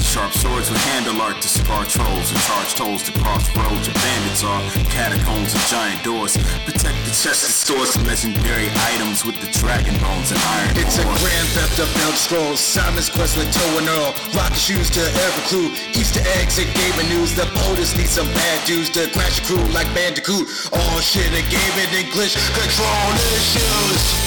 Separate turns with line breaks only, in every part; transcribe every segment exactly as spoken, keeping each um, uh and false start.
Sharp swords with handle art to scar trolls and charge tolls to crossroads where bandits are. Catacombs and giant doors protect the chest of stores and legendary items with the dragon bones and iron.
It's
ore.
a grand theft of Elder Scrolls, Simon's Quest with Toe and Earl, Rocket Shoes to every clue, Easter eggs and gaming news. The POTUS need some bad dudes to crash a crew like Bandicoot. All shit and gaming English, control issues.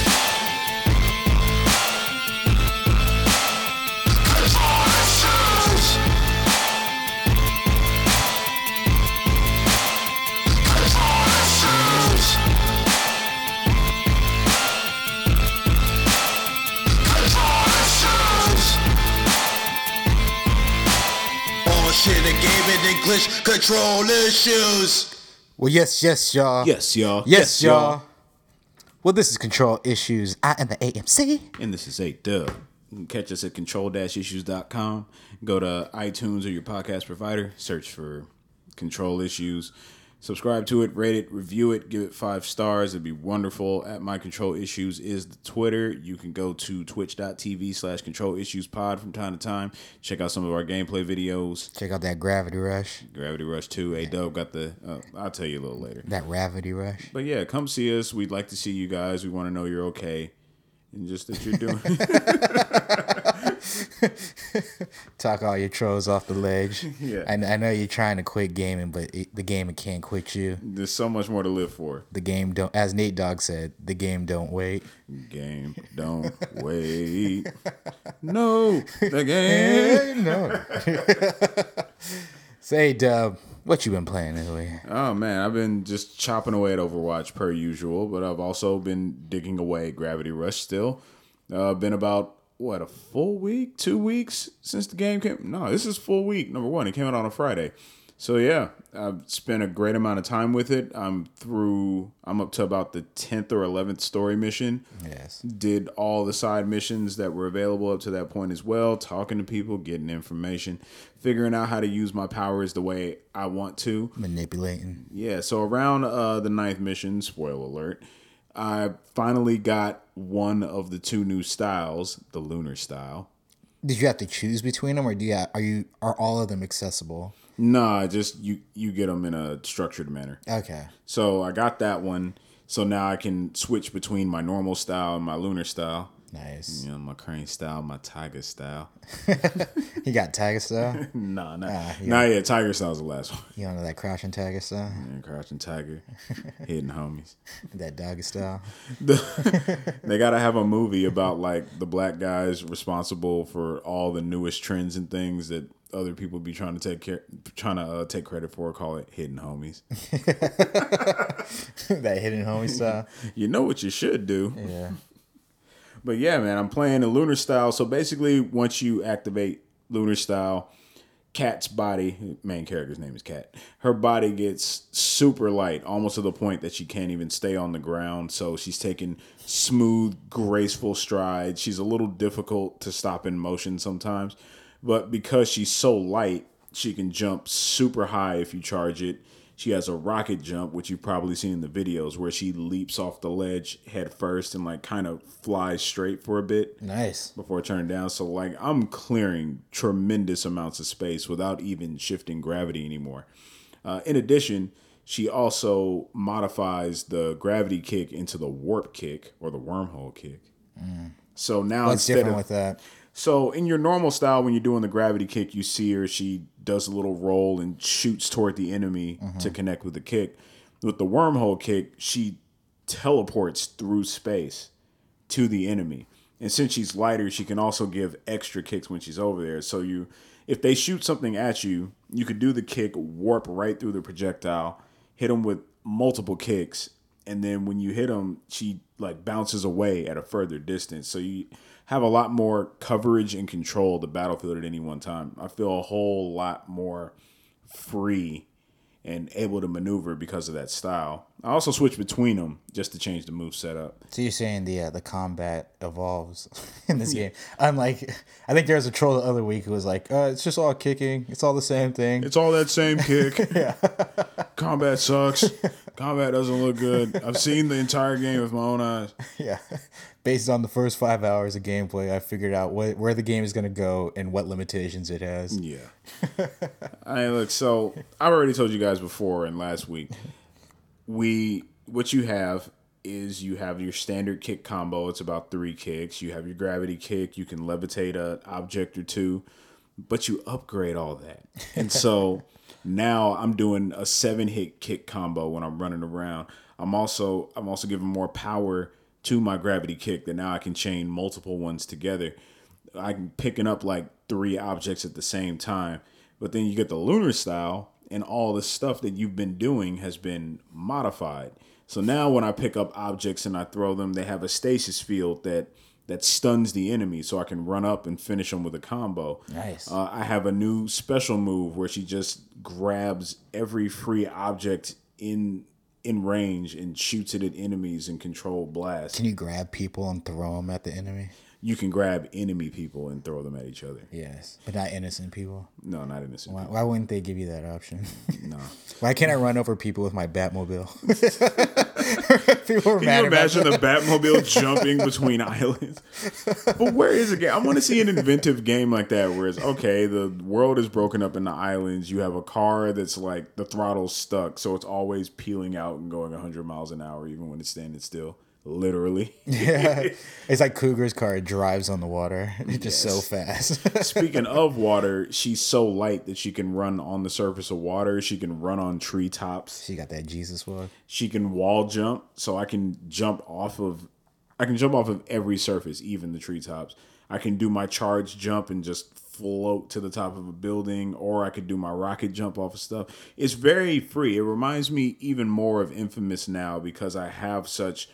Shit and gaming English, control issues.
Well, yes, yes, y'all.
Yes, y'all.
Yes, y'all. Well, this is Control Issues. I am the A M C.
And this is eight Dub. You can catch us at control dash issues dot com. Go to iTunes or your podcast provider. Search for Control Issues. Subscribe to it, rate it, review it, give it five stars. It'd be wonderful. At My Control Issues is the Twitter. You can go to twitch dot t v slash control issues pod from time to time. Check out some of our gameplay videos.
Check out that Gravity Rush.
Gravity Rush two. A-Dub got the, uh, I'll tell you a little later.
That Gravity Rush.
But yeah, come see us. We'd like to see you guys. We want to know you're okay. And just that you're doing
Talk all your trolls off the ledge.
Yeah.
I, I know you're trying to quit gaming, but it, the game can't quit you.
There's so much more to live for.
The game don't, as Nate Dogg said, the game don't wait.
Game don't wait. No, the game.
No. Say, Dub, what you been playing this week?
Oh man, I've been just chopping away at Overwatch per usual, but I've also been digging away at Gravity Rush still. Uh, been about what a full week, two weeks since the game came. No, this is full week. Number one, it came out on a Friday. So yeah, I've spent a great amount of time with it. I'm through. I'm up to about the tenth or eleventh story mission.
Yes.
Did all the side missions that were available up to that point as well. Talking to people, getting information, figuring out how to use my powers the way I want to.
Manipulating.
Yeah. So around uh, the ninth mission, spoiler alert, I finally got one of the two new styles, the lunar style.
Did you have to choose between them, or do you have, are you are all of them accessible?
Nah, just you you get them in a structured manner.
Okay.
So I got that one. So now I can switch between my normal style and my lunar style.
Nice.
You know, my crane style, my tiger style.
You got Tiger style?
nah, nah.
Ah, yeah.
Nah, yeah, tiger style's the last one.
You don't know that Crouching Tiger style?
And Crouching Tiger, Hidden Homies.
That Doggy style?
They gotta have a movie about like the black guys responsible for all the newest trends and things that other people be trying to take care, trying to uh, take credit for. Call it Hidden Homies.
That Hidden Homie style?
You know what you should do.
Yeah.
But yeah, man, I'm playing the lunar style. So basically, once you activate lunar style, Kat's body, main character's name is Kat, her body gets super light, almost to the point that she can't even stay on the ground. So she's taking smooth, graceful strides. She's a little difficult to stop in motion sometimes. But because she's so light, she can jump super high if you charge it. She has a rocket jump, which you've probably seen in the videos, where she leaps off the ledge head first and like kind of flies straight for a bit.
Nice.
Before turning down. So like I'm clearing tremendous amounts of space without even shifting gravity anymore. Uh, in addition, she also modifies the gravity kick into the warp kick or the wormhole kick. Mm. So now
What's
instead
different
of,
with that?
So in your normal style, when you're doing the gravity kick, you see her, she does a little roll and shoots toward the enemy mm-hmm. to connect with the kick. With the wormhole kick, she teleports through space to the enemy. And since she's lighter, she can also give extra kicks when she's over there. So you, if they shoot something at you, you could do the kick, warp right through the projectile, hit them with multiple kicks, and then when you hit them, she like bounces away at a further distance. So you have a lot more coverage and control of the battlefield at any one time. I feel a whole lot more free and able to maneuver because of that style. I also switch between them just to change the move setup.
So you're saying the uh, the combat evolves in this game? I'm like, I think there was a troll the other week who was like, uh, "It's just all kicking. It's all the same thing.
It's all that same kick. Yeah. Combat sucks. Combat doesn't look good. I've seen the entire game with my own eyes.
Yeah. Based on the first five hours of gameplay, I figured out what, where the game is going to go and what limitations it has.
Yeah. I look, so I've already told you guys before and last week, we what you have is you have your standard kick combo. It's about three kicks. You have your gravity kick. You can levitate an object or two, but you upgrade all that. And so now I'm doing a seven hit kick combo when I'm running around. I'm also I'm also giving more power to my gravity kick that now I can chain multiple ones together. I'm picking up like three objects at the same time. But then you get the lunar style, and all the stuff that you've been doing has been modified. So now when I pick up objects and I throw them, they have a stasis field that that stuns the enemy, so I can run up and finish them with a combo.
Nice.
Uh, I have a new special move where she just grabs every free object in in range and shoots it at enemies and control blast.
Can you grab people and throw them at the enemy?
You can grab enemy people and throw them at each other.
Yes, but not innocent people.
No, not innocent
Why,
people.
why wouldn't they give you that option?
No.
Why can't I run over people with my Batmobile? People are
Can
mad
you
about
imagine
that.
the Batmobile jumping between islands? But where is the game? I want to see an inventive game like that where it's, okay, the world is broken up into islands. You have a car that's like the throttle's stuck, so it's always peeling out and going one hundred miles an hour even when it's standing still. Literally.
Yeah, it's like Cougar's car. It drives on the water. It's just
Yes.
so fast.
Speaking of water, she's so light that she can run on the surface of water. She can run on treetops.
She got that Jesus walk.
She can wall jump, so I can jump off of I can jump off of every surface, even the treetops. I can do my charge jump and just float to the top of a building, or I could do my rocket jump off of stuff. It's very free. It reminds me even more of Infamous now because I have such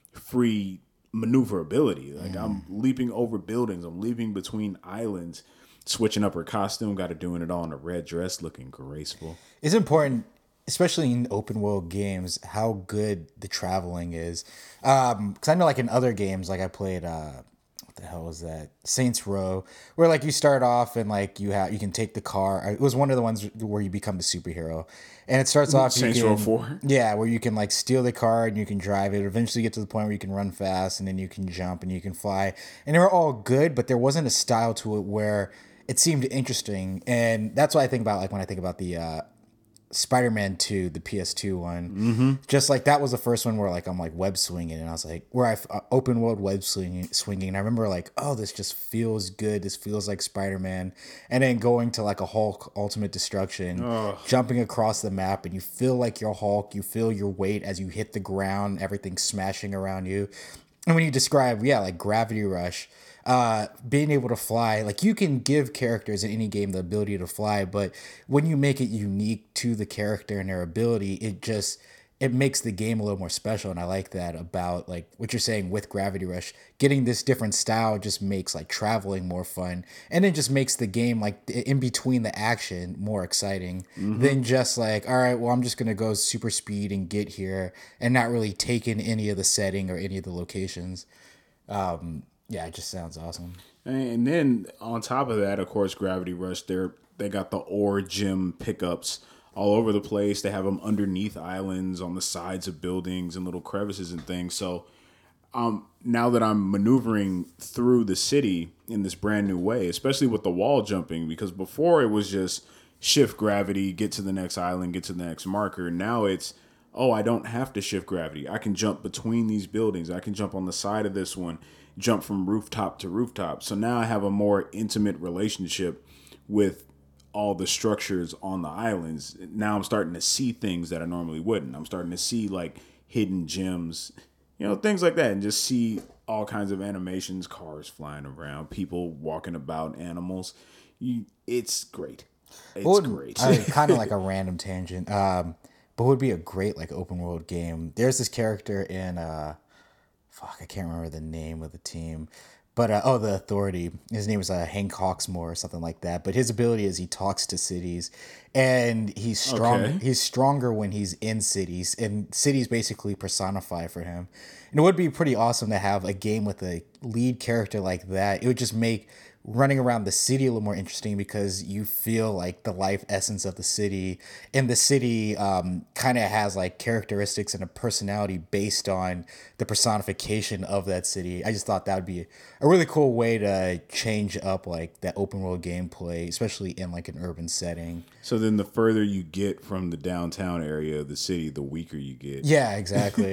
free maneuverability. Like mm. I'm leaping over buildings. I'm leaping between islands, switching up her costume. Got her doing it all in a red dress, looking graceful.
It's important, especially in open world games, how good the traveling is. Um, because I know, like in other games, like I played, uh, what the hell was that? Saints Row, where like you start off and like you have you can take the car. It was one of the ones where you become the superhero, and it starts off
Saints
you can,
Row four.
Yeah, where you can like steal the car and you can drive it. Eventually, get to the point where you can run fast and then you can jump and you can fly, and they were all good, but there wasn't a style to it where it seemed interesting, and that's what I think about. Like when I think about the. Uh, Spider-Man two, the P S two one, mm-hmm. just like that was the first one where like I'm like web swinging, and I was like, where I uh, open world web swinging, swinging. And I remember like, oh, this just feels good. This feels like Spider-Man. And then going to like a Hulk Ultimate Destruction,
Ugh.
jumping across the map, and you feel like you're Hulk. You feel your weight as you hit the ground, everything smashing around you. And when you describe, yeah, like Gravity Rush. Uh, being able to fly, like you can give characters in any game the ability to fly, but when you make it unique to the character and their ability, it just it makes the game a little more special. And I like that about like what you're saying with Gravity Rush. Getting this different style just makes like traveling more fun, and it just makes the game like in between the action more exciting mm-hmm. than just like, all right, well, I'm just gonna go super speed and get here and not really take in any of the setting or any of the locations. Um, Yeah, it just sounds awesome.
And then on top of that, of course, Gravity Rush, they're they got the ore gem pickups all over the place. They have them underneath islands, on the sides of buildings, and little crevices and things. So um, now that I'm maneuvering through the city in this brand new way, especially with the wall jumping, because before it was just shift gravity, get to the next island, get to the next marker. Now it's, oh, I don't have to shift gravity. I can jump between these buildings. I can jump on the side of this one, jump from rooftop to rooftop. So now I have a more intimate relationship with all the structures on the islands. Now I'm starting to see things that I normally wouldn't. I'm starting to see like hidden gems, you know, things like that, and just see all kinds of animations, cars flying around, people walking about, animals. You, it's great. It's
Well,
great.
I, kind of like a random tangent. Um, but would be a great like open world game. There's this character in uh, fuck, I can't remember the name of the team, but uh, oh, the Authority. His name is uh, Hank Hawksmoor or something like that. But his ability is he talks to cities, and he's strong.
Okay.
He's stronger when he's in cities, and cities basically personify for him. And it would be pretty awesome to have a game with a lead character like that. It would just make running around the city a little more interesting because you feel like the life essence of the city, and the city um, kind of has like characteristics and a personality based on the personification of that city. I just thought that would be a really cool way to change up like that open world gameplay, especially in like an urban setting.
So then the further you get from the downtown area of the city, the weaker you get.
Yeah, exactly.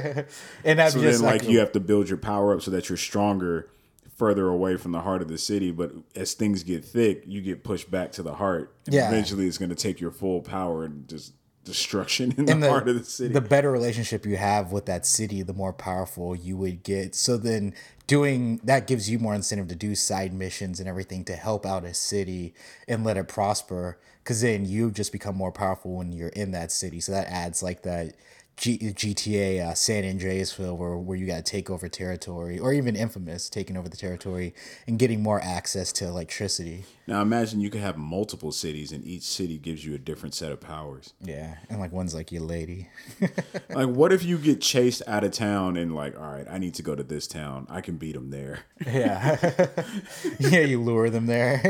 And that's
so
just
then
like,
like you have to build your power up so that you're stronger further away from the heart of the city, but as things get thick, you get pushed back to the heart. And
Yeah.
eventually it's going to take your full power and just destruction in the,
and the,
heart of the city.
the better relationship you have with that city, the more powerful you would get. So then doing that gives you more incentive to do side missions and everything to help out a city and let it prosper, because then you just become more powerful when you're in that city. So that adds like that G- GTA uh, San Andreasville where, where you got to take over territory, or even Infamous taking over the territory and getting more access to electricity.
Now imagine you could have multiple cities and each city gives you a different set of powers.
Yeah, and like one's like your lady.
Like what if you get chased out of town and like, all right, I need to go to this town. I can beat them there.
Yeah. Yeah, you lure them there.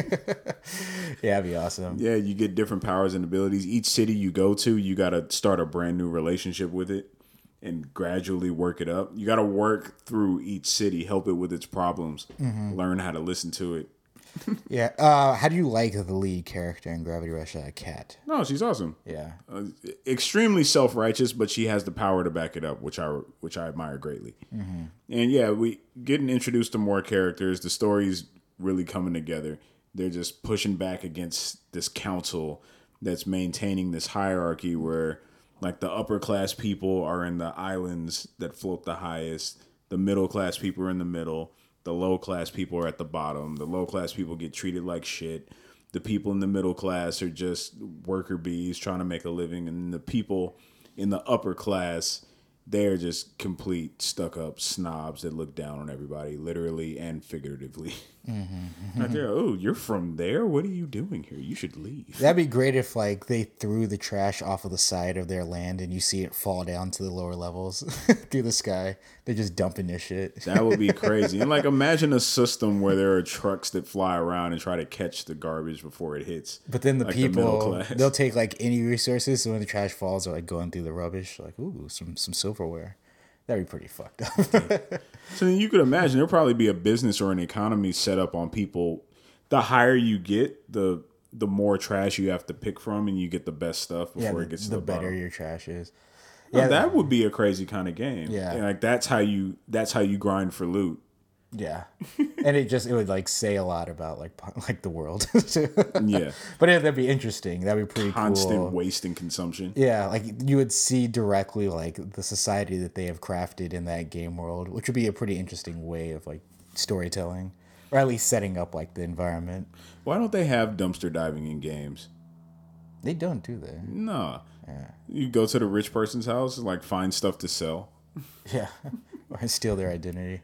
Yeah, that'd be awesome.
Yeah, you get different powers and abilities. Each city you go to, you got to start a brand new relationship with it and gradually work it up. You got to work through each city, help it with its problems,
Mm-hmm.
learn how to listen to it.
Yeah. Uh, how do you like the lead character in Gravity Rush, uh, Kat?
No, she's awesome.
Yeah.
Uh, extremely self-righteous, but she has the power to back it up, which I which I admire greatly.
Mm-hmm.
And yeah, we getting introduced to more characters. The story's really coming together. They're just pushing back against this council that's maintaining this hierarchy where like the upper class people are in the islands that float the highest, the middle class people are in the middle, the low class people are at the bottom. The low class people get treated like shit. The people in the middle class are just worker bees trying to make a living, and the people in the upper class, they're just complete stuck up snobs that look down on everybody, literally and figuratively. Mm-hmm. Like, oh, you're from there? What are you doing here? You should leave.
That'd be great if like they threw the trash off of the side of their land and you see it fall down to the lower levels through the sky. They're just dumping this shit.
That would be crazy. And like imagine a system where there are trucks that fly around and try to catch the garbage before it hits.
But then the
like the middle
people,
class.
they'll take like any resources. So when the trash falls, they're like going through the rubbish. Like, ooh, some some silverware. That'd be pretty fucked up.
So then you could imagine there'll probably be a business or an economy set up on people. The higher you get, the the more trash you have to pick from, and you get the best stuff before
Yeah, the,
it gets to
the
the,
better
bottom.
your trash is.
Now,
Yeah,
that would be a crazy kind of game.
Yeah.
And like that's how you that's how you grind for loot.
Yeah, and it just it would like say a lot about like po- like the world.
Yeah.
But yeah, that'd be interesting. That'd be pretty
Constant
cool.
waste and consumption.
Yeah, like you would see directly like the society that they have crafted in that game world, which would be a pretty interesting way of like storytelling, or at least setting up like the environment.
Why don't they have dumpster diving in games?
They don't, do they?
No. You go to the rich person's house and like find stuff to sell.
Yeah, or steal their identity.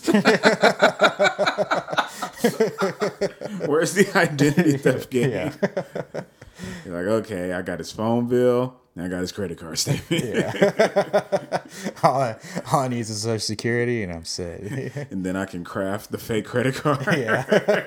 Where's the identity theft game?
Yeah.
You're like, okay, I got his phone bill, and I got his credit card statement.
Yeah. all, I, all I need is social security, and I'm set.
And then I can craft the fake credit card.
Yeah.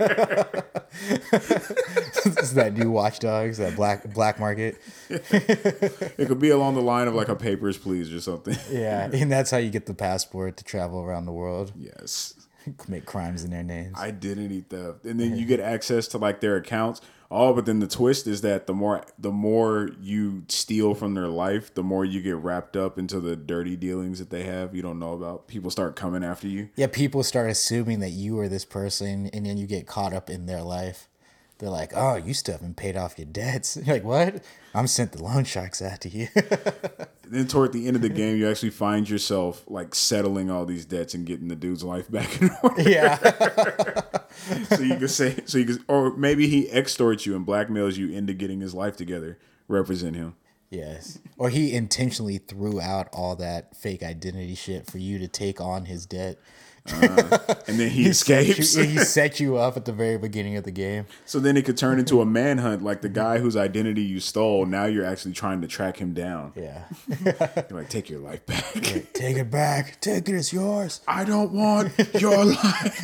It's that new Watch Dogs, that black black market.
It could be along the line of like a Papers, Please or something.
Yeah, and that's how you get the passport to travel around the world,
Yes.
commit crimes in their names.
Identity theft. And then you get access to like their accounts. Oh, but then the twist is that the more the more you steal from their life, the more you get wrapped up into the dirty dealings that they have you don't know about. People start coming after you.
Yeah, people start assuming that you are this person, and then you get caught up in their life. They're like, "Oh, you still haven't paid off your debts." You're like, "What? I'm sent the loan sharks after you."
Then toward the end of the game, you actually find yourself like settling all these debts and getting the dude's life back in order.
Yeah.
So you can say, so you can, or maybe he extorts you and blackmails you into getting his life together. Represent him.
Yes. Or he intentionally threw out all that fake identity shit for you to take on his debt.
Uh, and then he,
he
escapes.
Set you, he set you up at the very beginning of the game.
So then it could turn into a manhunt, like the guy whose identity you stole. Now you're actually trying to track him down.
Yeah.
You're like, take your life back.
Take it back. Take it. It's yours.
I don't want your life.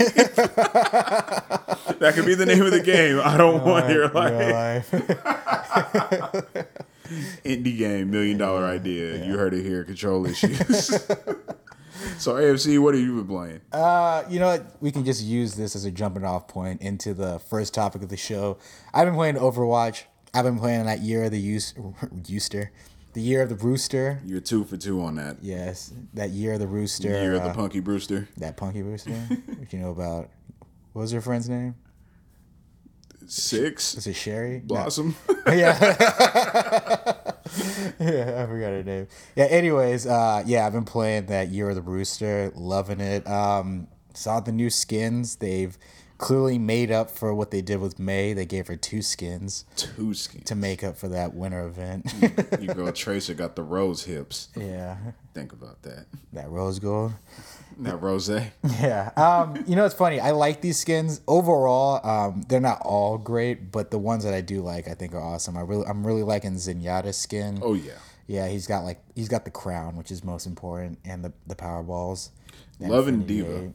That could be the name of the game. I don't want your life.
Your life.
Indie game, million dollar idea. Yeah. You heard it here. Control issues. So A F C, what have you been playing?
Uh, you know what? We can just use this as a jumping off point into the first topic of the show. I've been playing Overwatch. I've been playing that year of the use, Rooster, the year of the Rooster.
You're two for two on that.
Yes, that year of the Rooster.
The year of the
uh,
Punky Brewster.
That Punky Brewster. What you know about? What was her friend's name?
Six.
Is it Sherry?
Blossom.
No. Yeah. Yeah, I forgot her name. Yeah, anyways, uh, yeah, I've been playing that Year of the Rooster, loving it. Um, saw the new skins. They've clearly made up for what they did with May. They gave her two skins.
Two skins.
To make up for that winter event.
You girl Tracer got the rose hips.
Yeah.
Think about that.
That rose gold.
That rose.
Yeah. Um, you know, it's funny. I like these skins. Overall, um, they're not all great, but the ones that I do like, I think are awesome. I really, I'm really liking Zenyatta's skin.
Oh, yeah.
Yeah, he's got like, he's got the crown, which is most important, and the, the power balls.
Loving Diva.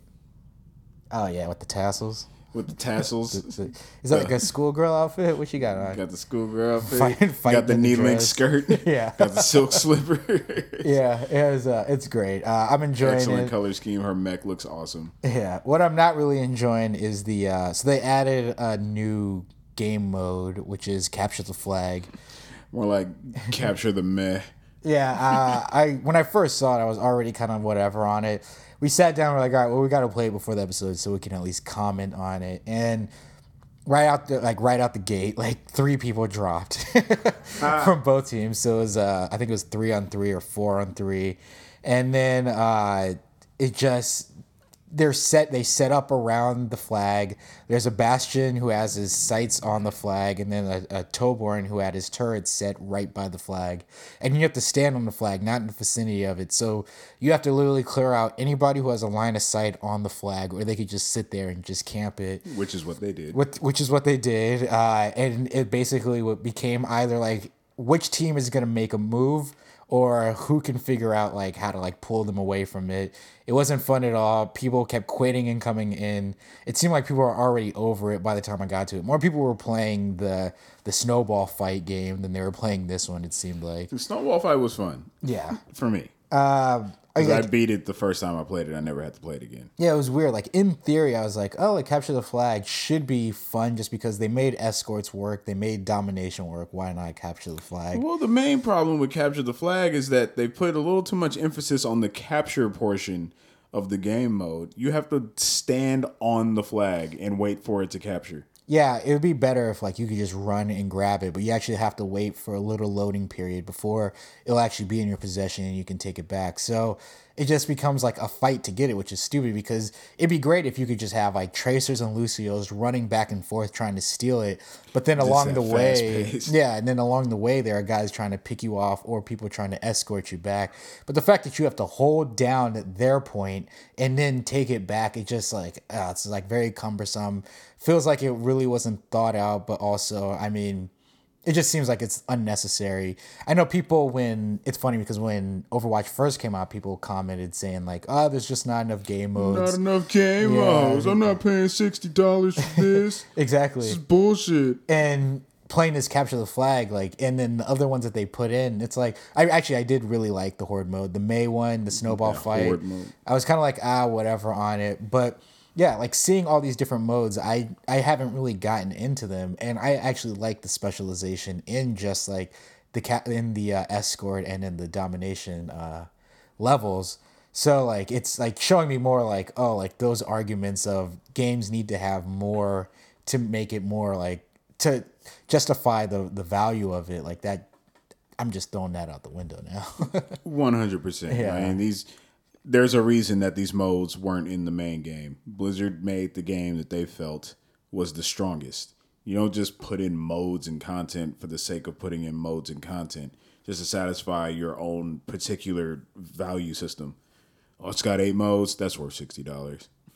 Oh, yeah, with the tassels.
With the tassels.
Is that like a schoolgirl outfit? What you got on?
Got the schoolgirl outfit.
Fight, fight
got the knee length
dress.
skirt.
Yeah.
Got the silk slipper.
Yeah, it was, uh, it's great. Uh, I'm enjoying
Excellent
it.
Excellent color scheme. Her mech looks awesome.
Yeah. What I'm not really enjoying is the, uh, so they added a new game mode, which is capture the flag.
More like capture the meh.
Yeah, uh, I when I first saw it, I was already kind of whatever on it. We sat down, we're like, all right, well, we got to play it before the episode so we can at least comment on it. And right out the like right out the gate, like three people dropped ah. from both teams. So it was, uh, I think it was three on three or four on three, and then uh, it just. They're set. They set up around the flag. There's a Bastion who has his sights on the flag, and then a, a Torbjorn who had his turret set right by the flag. And you have to stand on the flag, not in the vicinity of it. So you have to literally clear out anybody who has a line of sight on the flag, or they could just sit there and just camp it.
Which is what they did.
What, which is what they did. Uh, and it basically what became either like which team is going to make a move, or who can figure out like how to like pull them away from it. It wasn't fun at all. People kept quitting and coming in. It seemed like people were already over it by the time I got to it. More people were playing the the snowball fight game than they were playing this one, it seemed like.
The snowball fight was fun.
Yeah.
For me.
Um
Because I, I beat it the first time I played it. I never had to play it again.
Yeah, it was weird. Like, in theory, I was like, oh, like, capture the flag should be fun just because they made escorts work. They made domination work. Why not capture the flag?
Well, the main problem with capture the flag is that they put a little too much emphasis on the capture portion of the game mode. You have to stand on the flag and wait for it to capture.
Yeah, it would be better if like you could just run and grab it, but you actually have to wait for a little loading period before it'll actually be in your possession and you can take it back. So it just becomes like a fight to get it, which is stupid because it'd be great if you could just have like Tracers and Lucios running back and forth trying to steal it. But then just along the way, yeah, and then along the way there are guys trying to pick you off or people trying to escort you back. But the fact that you have to hold down at their point and then take it back, it just like, uh, it's like very cumbersome. Feels like it really wasn't thought out, but also, I mean, it just seems like it's unnecessary. I know people when, it's funny because when Overwatch first came out, people commented saying like, oh, there's just not enough game modes.
Not enough game yeah. modes. I'm not paying sixty dollars for this.
Exactly.
This is bullshit.
And playing this capture the flag, like, and then the other ones that they put in, it's like, I actually, I did really like the Horde mode. The May one, the snowball yeah, fight. Horde mode. I was kind of like, ah, whatever on it. But yeah, like seeing all these different modes, I, I haven't really gotten into them, and I actually like the specialization in just like the cat in the uh, escort and in the domination uh, levels. So like it's like showing me more like oh like those arguments of games need to have more to make it more like to justify the the value of it like that. I'm just throwing that out the window now.
One hundred percent.
Yeah,
I mean these. There's a reason that these modes weren't in the main game. Blizzard made the game that they felt was the strongest. You don't just put in modes and content for the sake of putting in modes and content just to satisfy your own particular value system. Oh, it's got eight modes. That's worth sixty dollars.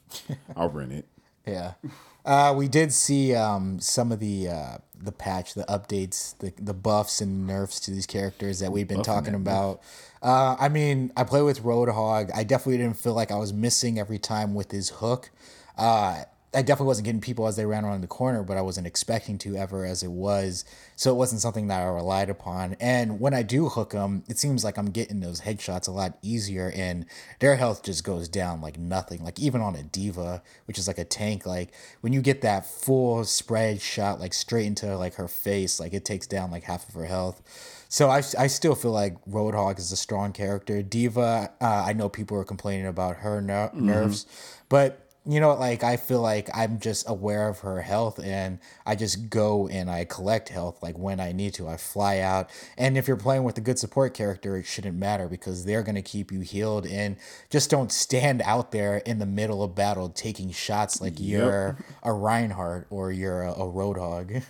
I'll rent it.
Yeah. Uh, we did see um, some of the uh, the patch, the updates, the the buffs and nerfs to these characters that we've been talking about. Uh, I mean, I play with Roadhog. I definitely didn't feel like I was missing every time with his hook. Uh, I definitely wasn't getting people as they ran around the corner, but I wasn't expecting to ever as it was. So it wasn't something that I relied upon. And when I do hook them, it seems like I'm getting those headshots a lot easier, and their health just goes down like nothing. Like even on a diva, which is like a tank, like when you get that full spread shot like straight into like her face, like it takes down like half of her health. So I, I still feel like Roadhog is a strong character. Diva, uh, I know people are complaining about her ner- nerfs, but you know, like I feel like I'm just aware of her health, and I just go and I collect health like when I need to. I fly out, and if you're playing with a good support character, it shouldn't matter because they're gonna keep you healed, and just don't stand out there in the middle of battle taking shots like
Yep.
you're a Reinhardt or you're a, a Roadhog.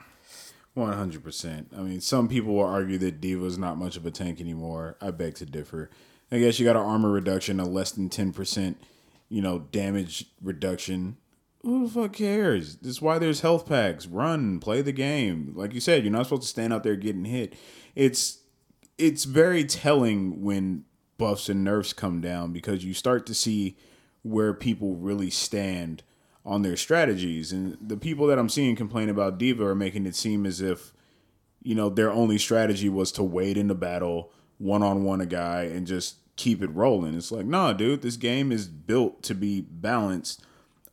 One hundred percent. I mean, some people will argue that Diva's not much of a tank anymore. I beg to differ. I guess you got an armor reduction of less than ten percent. You know, damage reduction. Who the fuck cares? This is why there's health packs. Run, play the game. Like you said, you're not supposed to stand out there getting hit. It's it's very telling when buffs and nerfs come down because you start to see where people really stand on their strategies. And the people that I'm seeing complain about Diva are making it seem as if, you know, their only strategy was to wade into battle, one-on-one a guy, and just keep it rolling. It's like, nah, dude, this game is built to be balanced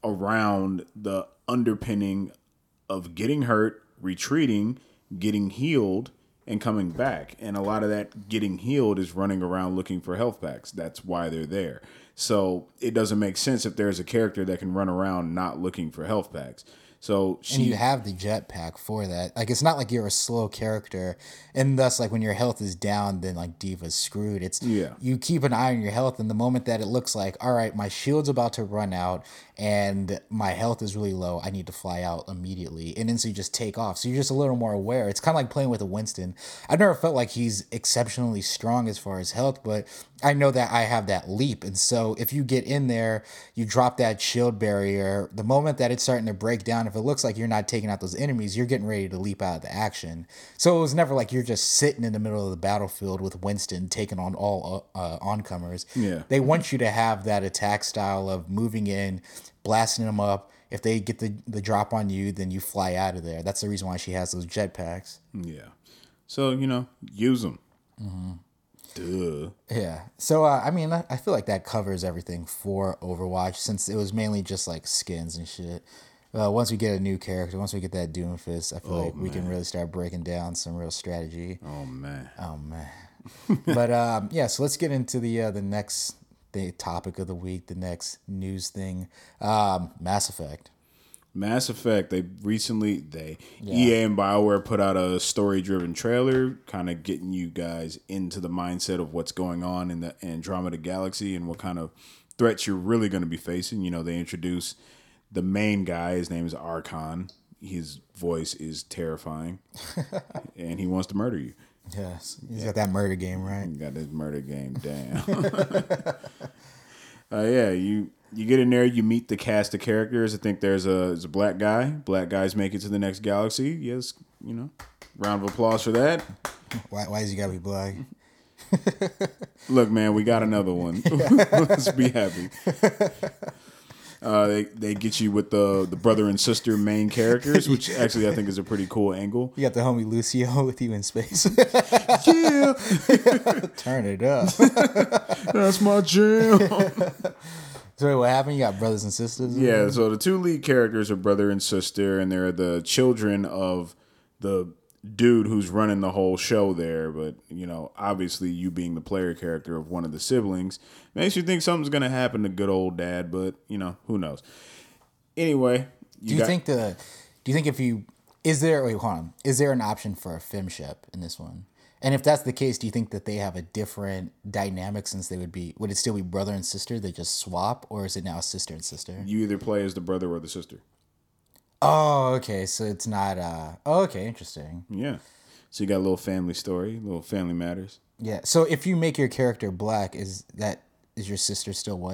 around the underpinning of getting hurt, retreating, getting healed, and coming back. And a lot of that getting healed is running around looking for health packs. That's why they're there. So it doesn't make sense if there's a character that can run around not looking for health packs. So she,
and you have the jetpack for that. Like it's not like you're a slow character, and thus like when your health is down, then like Diva's screwed. It's
Yeah.
you keep an eye on your health, and the moment that it looks like, all right, my shield's about to run out, and my health is really low, I need to fly out immediately, and then so you just take off. So you're just a little more aware. It's kind of like playing with a Winston. I've never felt like he's exceptionally strong as far as health, but I know that I have that leap, and so if you get in there, you drop that shield barrier. The moment that it's starting to break down, if it looks like you're not taking out those enemies, you're getting ready to leap out of the action. So it was never like you're just sitting in the middle of the battlefield with Winston taking on all uh, oncomers.
Yeah.
They want you to have that attack style of moving in, blasting them up. If they get the, the drop on you, then you fly out of there. That's the reason why she has those jetpacks.
yeah. So, you know, use them.
Mm-hmm.
Duh.
Yeah. So, uh, I mean, I, I feel like that covers everything for Overwatch since it was mainly just like skins and shit. Uh, once we get a new character, once we get that Doomfist, I feel
Oh,
like we can
man.
really start breaking down some real strategy.
Oh, man.
Oh, man. But, um, yeah, so let's get into the uh, the next the topic of the week, the next news thing. Um, Mass Effect.
Mass Effect, they recently, they E A and BioWare put out a story-driven trailer, kind of getting you guys into the mindset of what's going on in the Andromeda Galaxy and what kind of threats you're really going to be facing. You know, they introduce the main guy. His name is Archon. His voice is terrifying, and he wants to murder you.
Yes. He's got that murder game, right?
You got this murder game down. uh, yeah, you you get in there, you meet the cast of characters. I think there's a, there's a black guy. Black guys make it to the next galaxy. Yes, you know, round of applause for that.
Why, why does he gotta be black?
Look, man, we got another one. Let's be happy. Uh, they they get you with the the brother and sister main characters, which actually I think is a pretty cool angle.
You got the homie Lucio with you in space.
Yeah,
Turn it up.
that's my jam.
So wait, what happened? You got brothers and sisters?
Yeah, so the two lead characters are brother and sister, and they're the children of the dude who's running the whole show there. But, you know, obviously you being the player character of one of the siblings makes you think something's going to happen to good old dad, but, you know, who knows. Anyway. You
Do you
got,
think the, do you think if you, is there, wait, hold on. Is there an option for a femship in this one? And if that's the case, do you think that they have a different dynamic since they would be, would it still be brother and sister? They just swap, or is it now sister and sister?
you either play as the brother or the sister.
Oh, okay. So it's not, uh, oh, okay. Interesting.
Yeah. So you got a little family story, little family matters.
Yeah. So if you make your character black, is that, is your sister still white?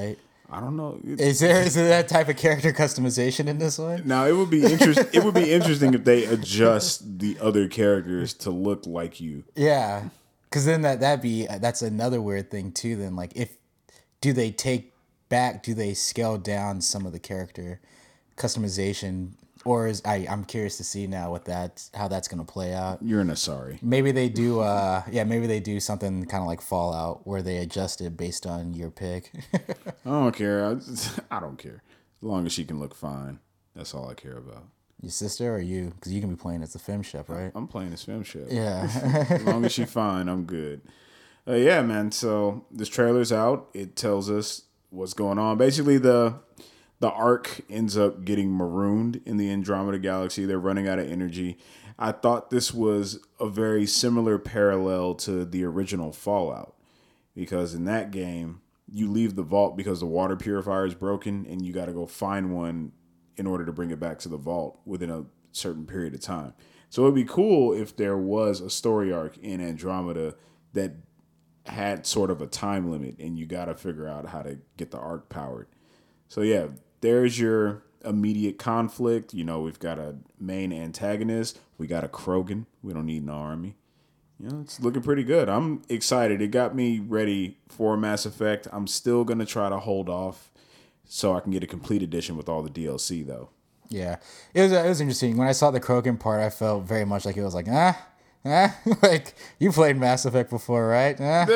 I don't know. It,
Is there is there that type of character customization in this one?
now it would be interest. It would be interesting if they adjust the other characters to look like you.
Yeah, because then that that'd be that's another weird thing too. Then like if do they take back? Do they scale down some of the character customization? Or is I I'm curious to see now what that how that's gonna play out.
You're in a sorry.
Maybe they do. Uh, yeah, maybe they do something kind of like Fallout where they adjust it based on your pick.
I don't care. I, I don't care. As long as she can look fine, that's all I care about.
Your sister or you? Because you can be playing as the fem chef, right?
I'm playing this film show.
Yeah.
As long as she's fine, I'm good. Uh, yeah, man. So this trailer's out. It tells us what's going on. Basically, the the Ark ends up getting marooned in the Andromeda Galaxy. They're running out of energy. I thought this was a very similar parallel to the original Fallout, because in that game, you leave the vault because the water purifier is broken, and you got to go find one in order to bring it back to the vault within a certain period of time. So it'd be cool if there was a story arc in Andromeda that had sort of a time limit, and you got to figure out how to get the Ark powered. So yeah, there's your immediate conflict. You know, we've got a main antagonist. We got a Krogan. We don't need an army. You know, it's looking pretty good. I'm excited. It got me ready for Mass Effect. I'm still going to try to hold off so I can get a complete edition with all the D L C, though.
Yeah, it was it was interesting. When I saw the Krogan part, I felt very much like it was like ah. Ah, like you played Mass Effect before, right? Ah.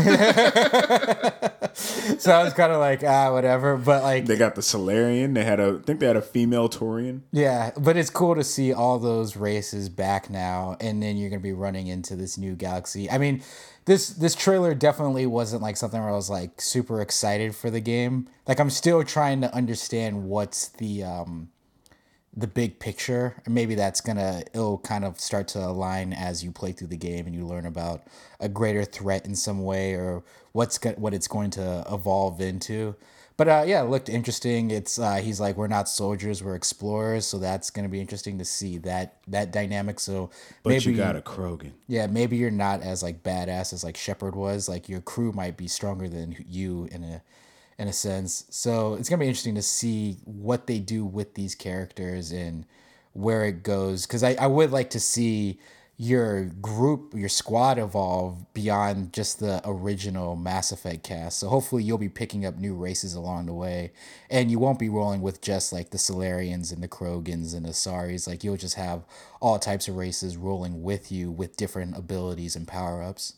So I was kind of like, ah, whatever. But like,
they got the Solarian. They had a, I think they had a female Taurian.
Yeah, but it's cool to see all those races back now, and then you're gonna be running into this new galaxy. I mean, this this trailer definitely wasn't like something where I was like super excited for the game. Like I'm still trying to understand what's the um the big picture. Maybe that's gonna it'll kind of start to align as you play through the game and you learn about a greater threat in some way or what's go- what it's going to evolve into. But uh, yeah, it looked interesting. It's uh, he's like, we're not soldiers, we're explorers, so that's gonna be interesting to see that that dynamic. So
But
maybe
you got a Krogan.
yeah, maybe you're not as like badass as like Shepard was. Like your crew might be stronger than you in a in a sense. So it's gonna be interesting to see what they do with these characters and where it goes. Because I, I would like to see your group, your squad evolve beyond just the original Mass Effect cast. So hopefully you'll be picking up new races along the way, and you won't be rolling with just like the Solarians and the Krogans and the Asaris. Like you'll just have all types of races rolling with you with different abilities and power ups.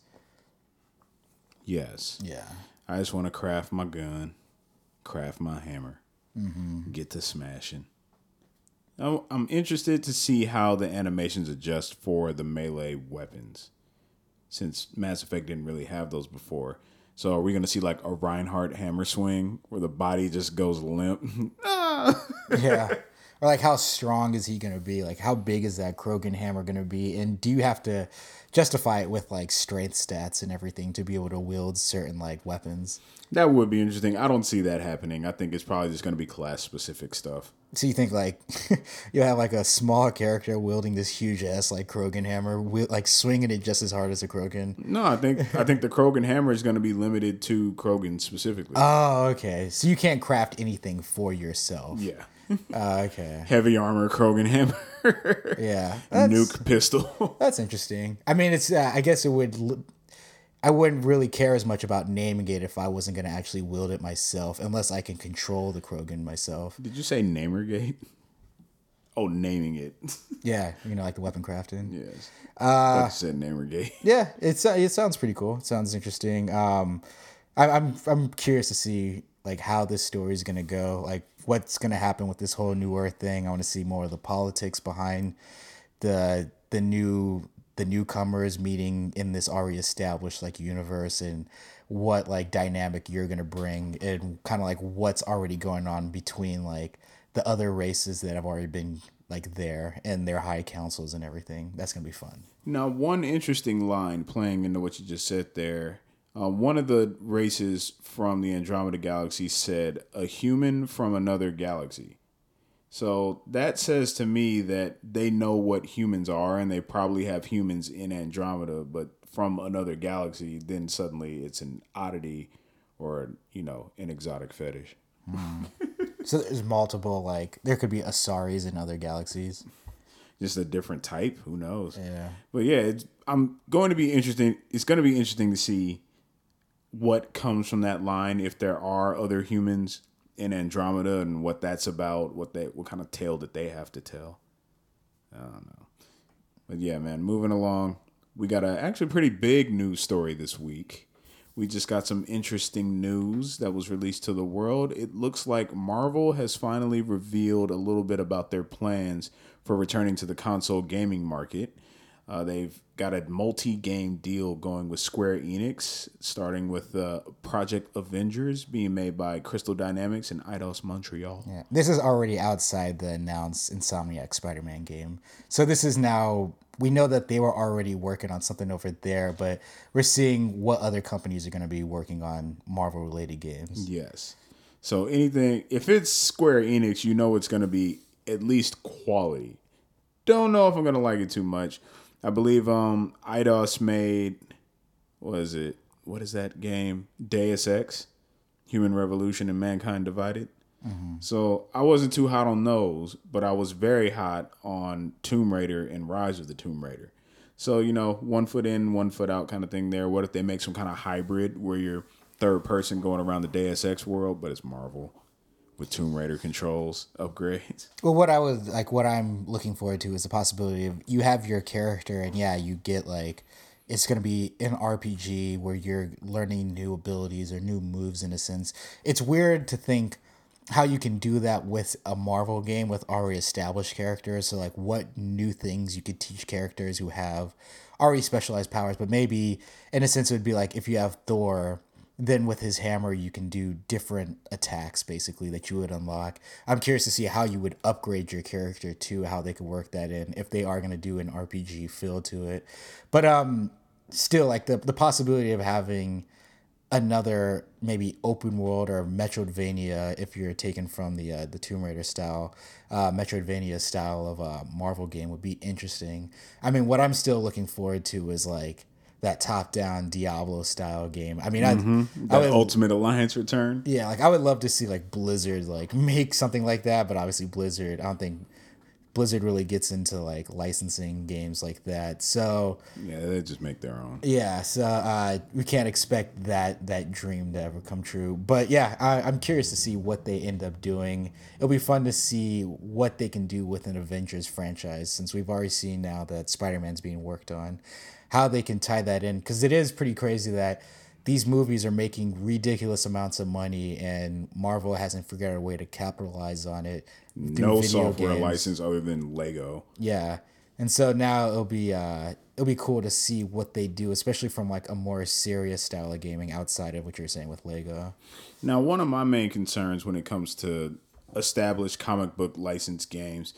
Yes.
Yeah.
I just want to craft my gun, craft my hammer,
Mm-hmm.
get to smashing. I'm, I'm interested to see how the animations adjust for the melee weapons, since Mass Effect didn't really have those before. So are we going to see like a Reinhardt hammer swing where the body just goes limp? Ah!
Yeah. Or like how strong is he going to be? Like how big is that Krogan hammer going to be? And do you have to justify it with like strength stats and everything to be able to wield certain like weapons?
That would be interesting. I don't see that happening. I think it's probably just going to be class specific stuff.
So you think like you have like a small character wielding this huge ass like Krogan hammer, wi- like swinging it just as hard as a Krogan?
No, I think I think the Krogan hammer is going to be limited to Krogan specifically.
Oh, okay. So you can't craft anything for yourself.
yeah.
Uh, okay.
Heavy armor Krogan hammer.
Yeah. That's,
Nuke pistol.
That's interesting. I mean, it's. Uh, I guess it would. L- I wouldn't really care as much about naming it if I wasn't going to actually wield it myself, unless I can control the Krogan myself.
Did you say Namergate? Oh, naming it.
Yeah, you know, like the weapon crafting.
Yes. Uh, I you said Namergate.
Yeah, it's uh, it sounds pretty cool. It sounds interesting. Um, I, I'm I'm curious to see like how this story is gonna go. Like what's gonna happen with this whole New Earth thing. I want to see more of the politics behind the the new the newcomers meeting in this already established like universe, and what like dynamic you're gonna bring, and kind of like what's already going on between like the other races that have already been like there and their high councils and everything. That's gonna be fun.
Now, one interesting line playing into what you just said there. Uh, one of the races from the Andromeda Galaxy said, a human from another galaxy. So that says to me that they know what humans are, and they probably have humans in Andromeda, but from another galaxy, then suddenly it's an oddity or, you know, an exotic fetish.
Mm. So there's multiple, like, there could be Asaris in other galaxies.
Just a different type. Who knows?
Yeah.
But yeah, it's, I'm going to be interesting. It's going to be interesting to see what comes from that line, if there are other humans in Andromeda and what that's about, what they, what kind of tale that they have to tell. I don't know. But yeah, man, moving along. We got a actually pretty big news story this week. We just got some interesting news that was released to the world. It looks like Marvel has finally revealed a little bit about their plans for returning to the console gaming market. Uh, they've got a multi-game deal going with Square Enix, starting with uh, Project Avengers being made by Crystal Dynamics and Eidos Montreal.
Yeah, this is already outside the announced Insomniac Spider-Man game. So this is now, we know that they were already working on something over there, but we're seeing what other companies are going to be working on Marvel-related games.
Yes. So anything, if it's Square Enix, you know it's going to be at least quality. Don't know if I'm going to like it too much. I believe um, Eidos made, what is it? What is that game? Deus Ex, Human Revolution and Mankind Divided. Mm-hmm. So I wasn't too hot on those, but I was very hot on Tomb Raider and Rise of the Tomb Raider. So, you know, one foot in, one foot out kind of thing there. What if they make some kind of hybrid where you're third person going around the Deus Ex world, but it's Marvel with Tomb Raider controls, upgrades?
Well, what I was like, what I'm looking forward to is the possibility of you have your character, and yeah, you get like, it's going to be an R P G where you're learning new abilities or new moves in a sense. It's weird to think how you can do that with a Marvel game with already established characters. So like what new things you could teach characters who have already specialized powers, but maybe in a sense it would be like if you have Thor, then with his hammer, you can do different attacks, basically, that you would unlock. I'm curious to see how you would upgrade your character, too, how they could work that in, if they are going to do an R P G feel to it. But um, still, like, the, the possibility of having another maybe open world or Metroidvania, if you're taken from the uh, the Tomb Raider style, uh, Metroidvania style of a Marvel game would be interesting. I mean, what I'm still looking forward to is, like, that top-down Diablo style game. I mean,
mm-hmm.
I,
that
I would,
Ultimate Alliance return.
Yeah, like I would love to see like Blizzard like make something like that, but obviously Blizzard, I don't think Blizzard really gets into like licensing games like that. So
yeah, they just make their own.
Yeah, so uh, we can't expect that that dream to ever come true. But yeah, I, I'm curious to see what they end up doing. It'll be fun to see what they can do with an Avengers franchise, since we've already seen now that Spider-Man's being worked on. How they can tie that in, because it is pretty crazy that these movies are making ridiculous amounts of money and Marvel hasn't figured out a way to capitalize on it.
No software games. license other than Lego.
Yeah. And so now it'll be uh, it'll be cool to see what they do, especially from like a more serious style of gaming outside of what you're saying with Lego.
Now, one of my main concerns when it comes to established comic book licensed games,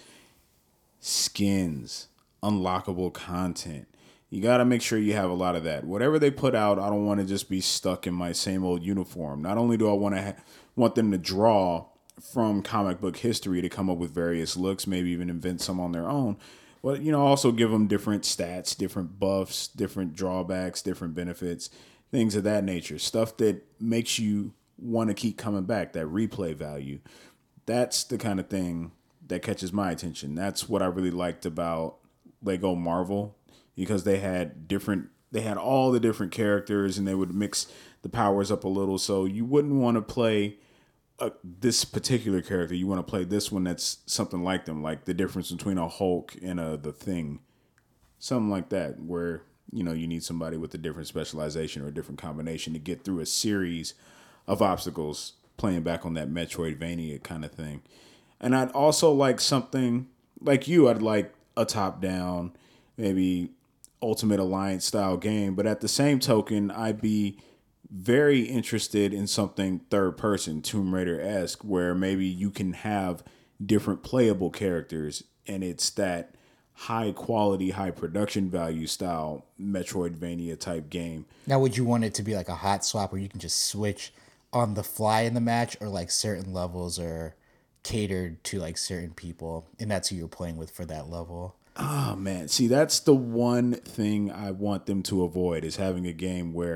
skins, unlockable content. You got to make sure you have a lot of that. Whatever they put out, I don't want to just be stuck in my same old uniform. Not only do I want to ha- want them to draw from comic book history to come up with various looks, maybe even invent some on their own, but, you know, also give them different stats, different buffs, different drawbacks, different benefits, things of that nature. Stuff that makes you want to keep coming back, that replay value. That's the kind of thing that catches my attention. That's what I really liked about Lego Marvel, because they had different, they had all the different characters and they would mix the powers up a little. So you wouldn't want to play a, this particular character. You want to play this one that's something like them, like the difference between a Hulk and a the Thing. Something like that, where, you know, you need somebody with a different specialization or a different combination to get through a series of obstacles, playing back on that Metroidvania kind of thing. And I'd also like something like you, I'd like a top-down, maybe Ultimate Alliance style game, but at the same token, I'd be very interested in something third person, Tomb Raider-esque, where maybe you can have different playable characters and it's that high quality, high production value style Metroidvania type game.
Now, would you want it to be like a hot swap where you can just switch on the fly in the match, or like certain levels are catered to like certain people and that's who you're playing with for that level?
Oh, man. See, that's the one thing I want them to avoid, is having a game where,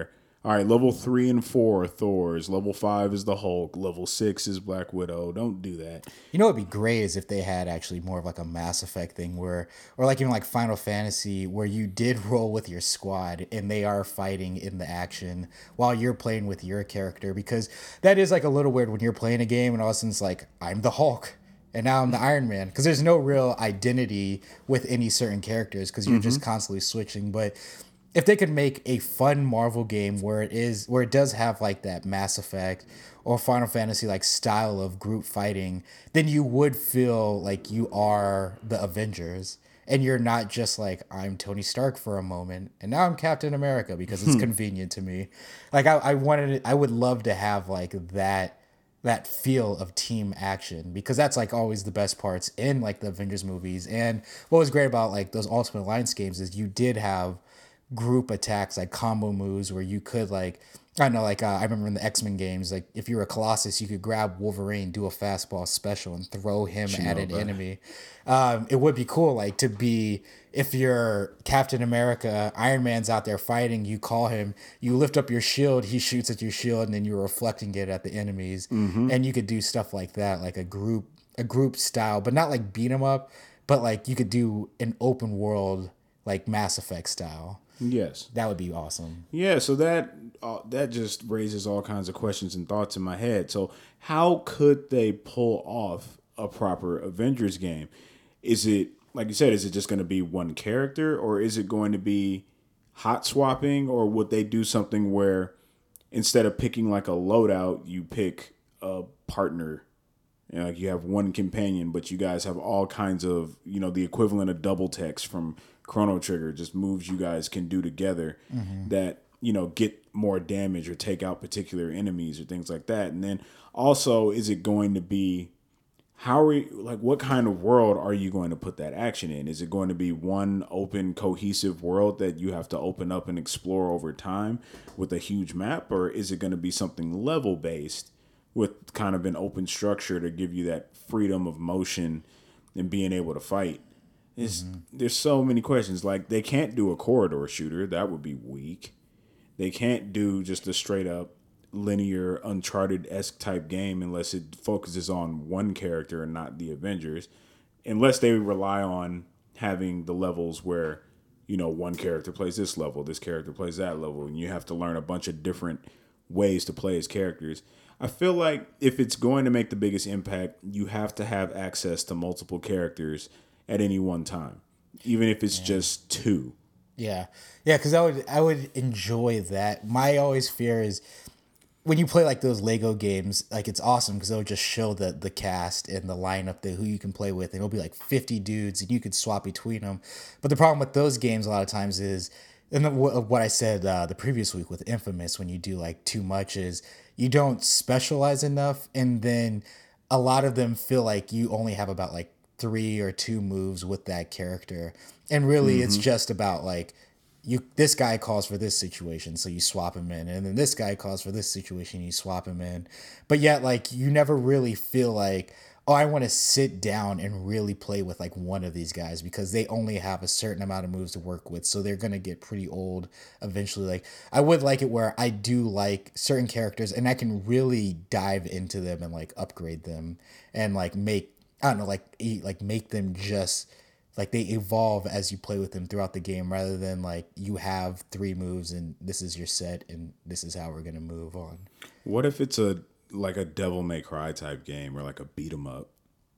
All right, level three and four are Thor's. Level five is the Hulk. Level six is Black Widow. Don't do that.
You know, it'd be great is if they had actually more of like a Mass Effect thing where, or like even like Final Fantasy, where you did roll with your squad and they are fighting in the action while you're playing with your character, because that is like a little weird when you're playing a game and all of a sudden it's like, I'm the Hulk and now I'm the Iron Man, because there's no real identity with any certain characters because you're mm-hmm. just constantly switching. But if they could make a fun Marvel game where it is where it does have like that Mass Effect or Final Fantasy like style of group fighting, then you would feel like you are the Avengers and you're not just like, I'm Tony Stark for a moment and now I'm Captain America because it's convenient to me. Like I, I wanted it, I would love to have like that that feel of team action, because that's like always the best parts in like the Avengers movies. And what was great about like those Ultimate Alliance games is you did have group attacks, like combo moves where you could like, I don't know, like uh, I remember in the X-Men games, like if you were a Colossus, you could grab Wolverine, do a fastball special and throw him you at an that. enemy. Um, it would be cool like to be, if you're Captain America, Iron Man's out there fighting, you call him, you lift up your shield, he shoots at your shield and then you're reflecting it at the enemies. Mm-hmm. And you could do stuff like that, like a group a group style, but not like beat 'em up, but like you could do an open world like Mass Effect style.
Yes,
that would be awesome.
Yeah, so that uh, that just raises all kinds of questions and thoughts in my head. So how could they pull off a proper Avengers game? Is it, like you said, is it just going to be one character, or is it going to be hot swapping, or would they do something where instead of picking like a loadout, you pick a partner? You know, like you have one companion, but you guys have all kinds of, you know, the equivalent of double text from Chrono Trigger, just moves you guys can do together mm-hmm. that, you know, get more damage or take out particular enemies or things like that. And then also, is it going to be, how are you, like, what kind of world are you going to put that action in? Is it going to be one open, cohesive world that you have to open up and explore over time with a huge map? Or is it going to be something level based with kind of an open structure to give you that freedom of motion and being able to fight? It's, mm-hmm. There's so many questions. Like, they can't do a corridor shooter. That would be weak. They can't do just a straight up linear Uncharted-esque type game unless it focuses on one character and not the Avengers. Unless they rely on having the levels where, you know, one character plays this level, this character plays that level, and you have to learn a bunch of different ways to play as characters. I feel like if it's going to make the biggest impact, you have to have access to multiple characters at any one time, even if it's yeah. just two.
Yeah, yeah, because I would I would enjoy that. My always fear is when you play like those Lego games, like it's awesome because they'll just show the the cast and the lineup, the who you can play with, and it'll be like fifty dudes, and you could swap between them. But the problem with those games a lot of times is, and what I said uh, the previous week with Infamous, when you do like too much, is you don't specialize enough, and then a lot of them feel like you only have about like three or two moves with that character, and really mm-hmm. it's just about like you this guy calls for this situation, so you swap him in, and then this guy calls for this situation, you swap him in. But yet like you never really feel like, oh, I want to sit down and really play with like one of these guys, because they only have a certain amount of moves to work with, so they're gonna get pretty old eventually. Like I would like it where I do like certain characters and I can really dive into them and like upgrade them and like make I don't know, like like make them just like they evolve as you play with them throughout the game, rather than like you have three moves and this is your set and this is how we're gonna move on.
What if it's a like a Devil May Cry type game, or like a beat 'em up?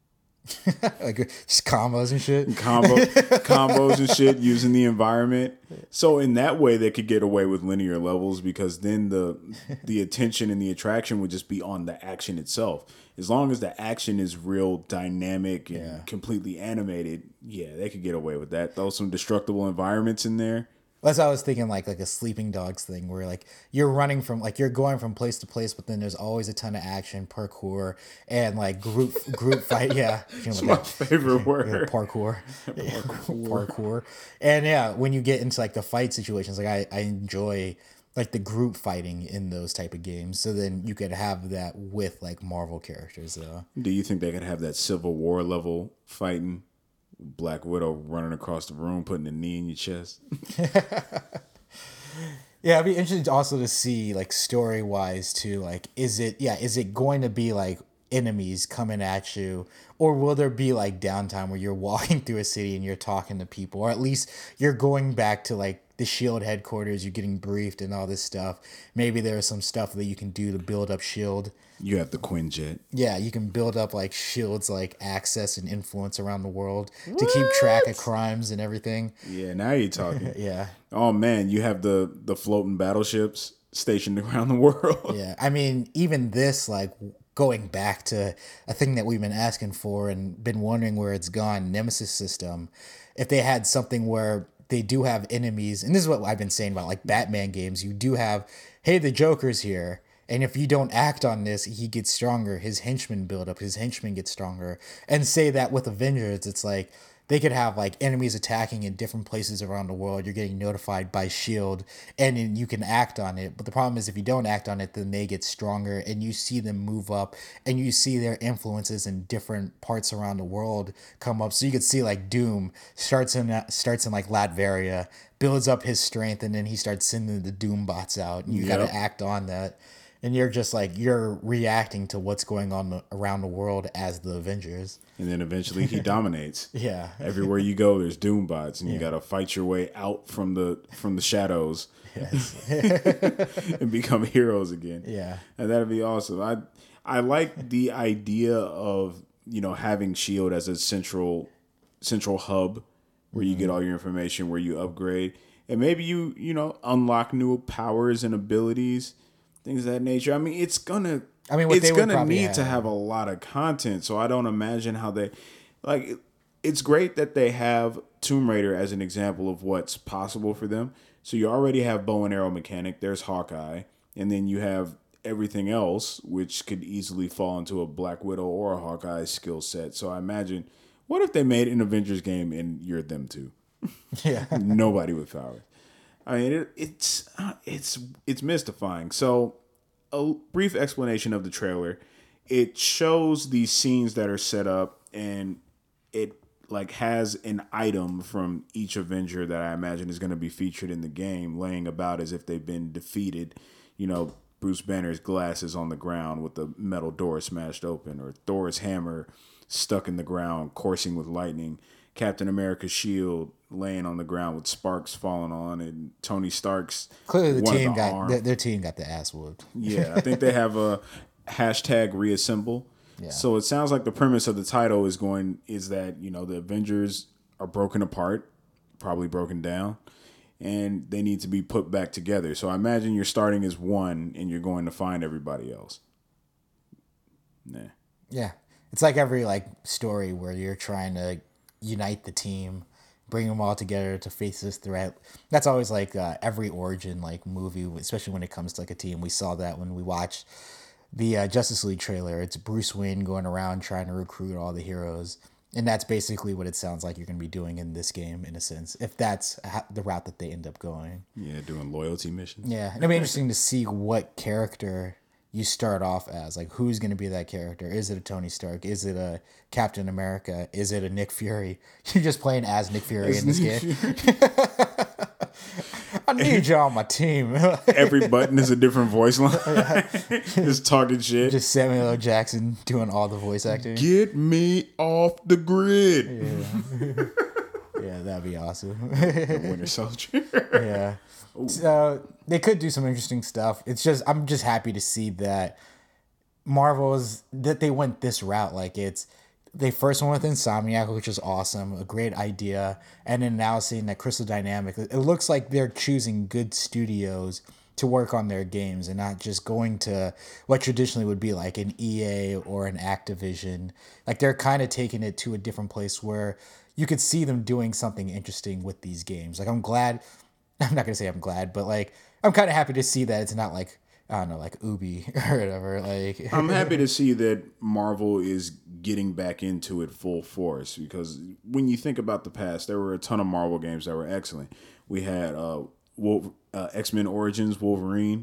Like just combos and shit.
Combo combos and shit using the environment. So in that way they could get away with linear levels, because then the the attention and the attraction would just be on the action itself. As long as the action is real dynamic and yeah. completely animated, yeah, they could get away with that. Throw some destructible environments in there.
That's what I was thinking, like like a Sleeping Dogs thing, where like you're running from like you're going from place to place, but then there's always a ton of action, parkour, and like group group fight. Yeah,
it's my favorite word.
Yeah, parkour, parkour, parkour, and yeah, when you get into like the fight situations, like I I enjoy like the group fighting in those type of games. So then you could have that with like Marvel characters though.
Do you think they could have that Civil War level fighting? Black Widow running across the room, putting a knee in your chest.
Yeah, it'd be interesting also to see like story wise too. Like, is it yeah, is it going to be like enemies coming at you, or will there be like downtime where you're walking through a city and you're talking to people, or at least you're going back to like the Shield headquarters, you're getting briefed and all this stuff. Maybe there's some stuff that you can do to build up Shield.
You have the Quinjet.
Yeah, you can build up like Shield's like access and influence around the world what? to keep track of crimes and everything.
Yeah, now you're talking.
Yeah.
Oh man, you have the the floating battleships stationed around the world.
Yeah, I mean, even this like going back to a thing that we've been asking for and been wondering where it's gone, Nemesis system. If they had something where they do have enemies, and this is what I've been saying about like Batman games, you do have, hey, the Joker's here. And if you don't act on this, he gets stronger. His henchmen build up. His henchmen get stronger. And say that with Avengers, it's like they could have like enemies attacking in different places around the world. You're getting notified by Shield, and then you can act on it. But the problem is if you don't act on it, then they get stronger, and you see them move up, and you see their influences in different parts around the world come up. So you could see like Doom starts in starts in like Latveria, builds up his strength, and then he starts sending the Doom bots out, and you yep. got to act on that. And you're just like, you're reacting to what's going on around the world as the Avengers.
And then eventually he dominates.
Yeah.
Everywhere you go, there's Doom bots, and yeah. you got to fight your way out from the from the shadows. Yes. And become heroes again.
Yeah.
And that'd be awesome. I I like the idea of, you know, having Shield as a central central hub where mm-hmm. you get all your information, where you upgrade. And maybe you, you know, unlock new powers and abilities. Things of that nature. I mean, it's gonna.
I mean,
it's gonna need have. to have a lot of content. So I don't imagine how they, like. It's great that they have Tomb Raider as an example of what's possible for them. So you already have bow and arrow mechanic. There's Hawkeye, and then you have everything else, which could easily fall into a Black Widow or a Hawkeye skill set. So I imagine, what if they made an Avengers game and you're them too?
Yeah.
Nobody with powers. I mean, it, it's it's it's mystifying. So, a brief explanation of the trailer. It shows these scenes that are set up, and it like has an item from each Avenger that I imagine is going to be featured in the game, laying about as if they've been defeated. You know, Bruce Banner's glasses on the ground with the metal door smashed open, or Thor's hammer stuck in the ground, coursing with lightning. Captain America's shield laying on the ground with sparks falling on, and Tony Stark's
clearly the team the got their, their team got the ass whooped.
Yeah, I think they have a hashtag reassemble. Yeah. So it sounds like the premise of the title is going is that, you know, the Avengers are broken apart, probably broken down, and they need to be put back together. So I imagine you're starting as one and you're going to find everybody else. Nah.
Yeah, it's like every like story where you're trying to unite the team, bring them all together to face this threat. That's always like uh, every origin like movie, especially when it comes to like a team. We saw that when we watched the uh, Justice League trailer. It's Bruce Wayne going around trying to recruit all the heroes, and that's basically what it sounds like you're going to be doing in this game, in a sense, if that's the route that they end up going.
Yeah, doing loyalty missions.
Yeah, and it'll be interesting to see what character you start off as. Like, who's going to be that character? Is it a Tony Stark? Is it a Captain America? Is it a Nick Fury? You're just playing as Nick Fury as in this Nick game. I need you on my team.
Every button is a different voice line. Just talking shit.
Just Samuel L. Jackson doing all the voice acting.
Get me off the grid.
Yeah, yeah, that'd be awesome.
The Winter Soldier.
Yeah. So they could do some interesting stuff. It's just I'm just happy to see that Marvel's that they went this route. Like it's they first went with Insomniac, which is awesome, a great idea, and then now seeing that Crystal Dynamics, it looks like they're choosing good studios to work on their games and not just going to what traditionally would be like an E A or an Activision. Like they're kind of taking it to a different place where you could see them doing something interesting with these games. Like I'm glad. I'm not gonna say I'm glad, but like I'm kind of happy to see that it's not like I don't know, like Ubi or whatever. Like
I'm happy to see that Marvel is getting back into it full force, because when you think about the past, there were a ton of Marvel games that were excellent. We had uh, Wolf, uh X-Men Origins Wolverine,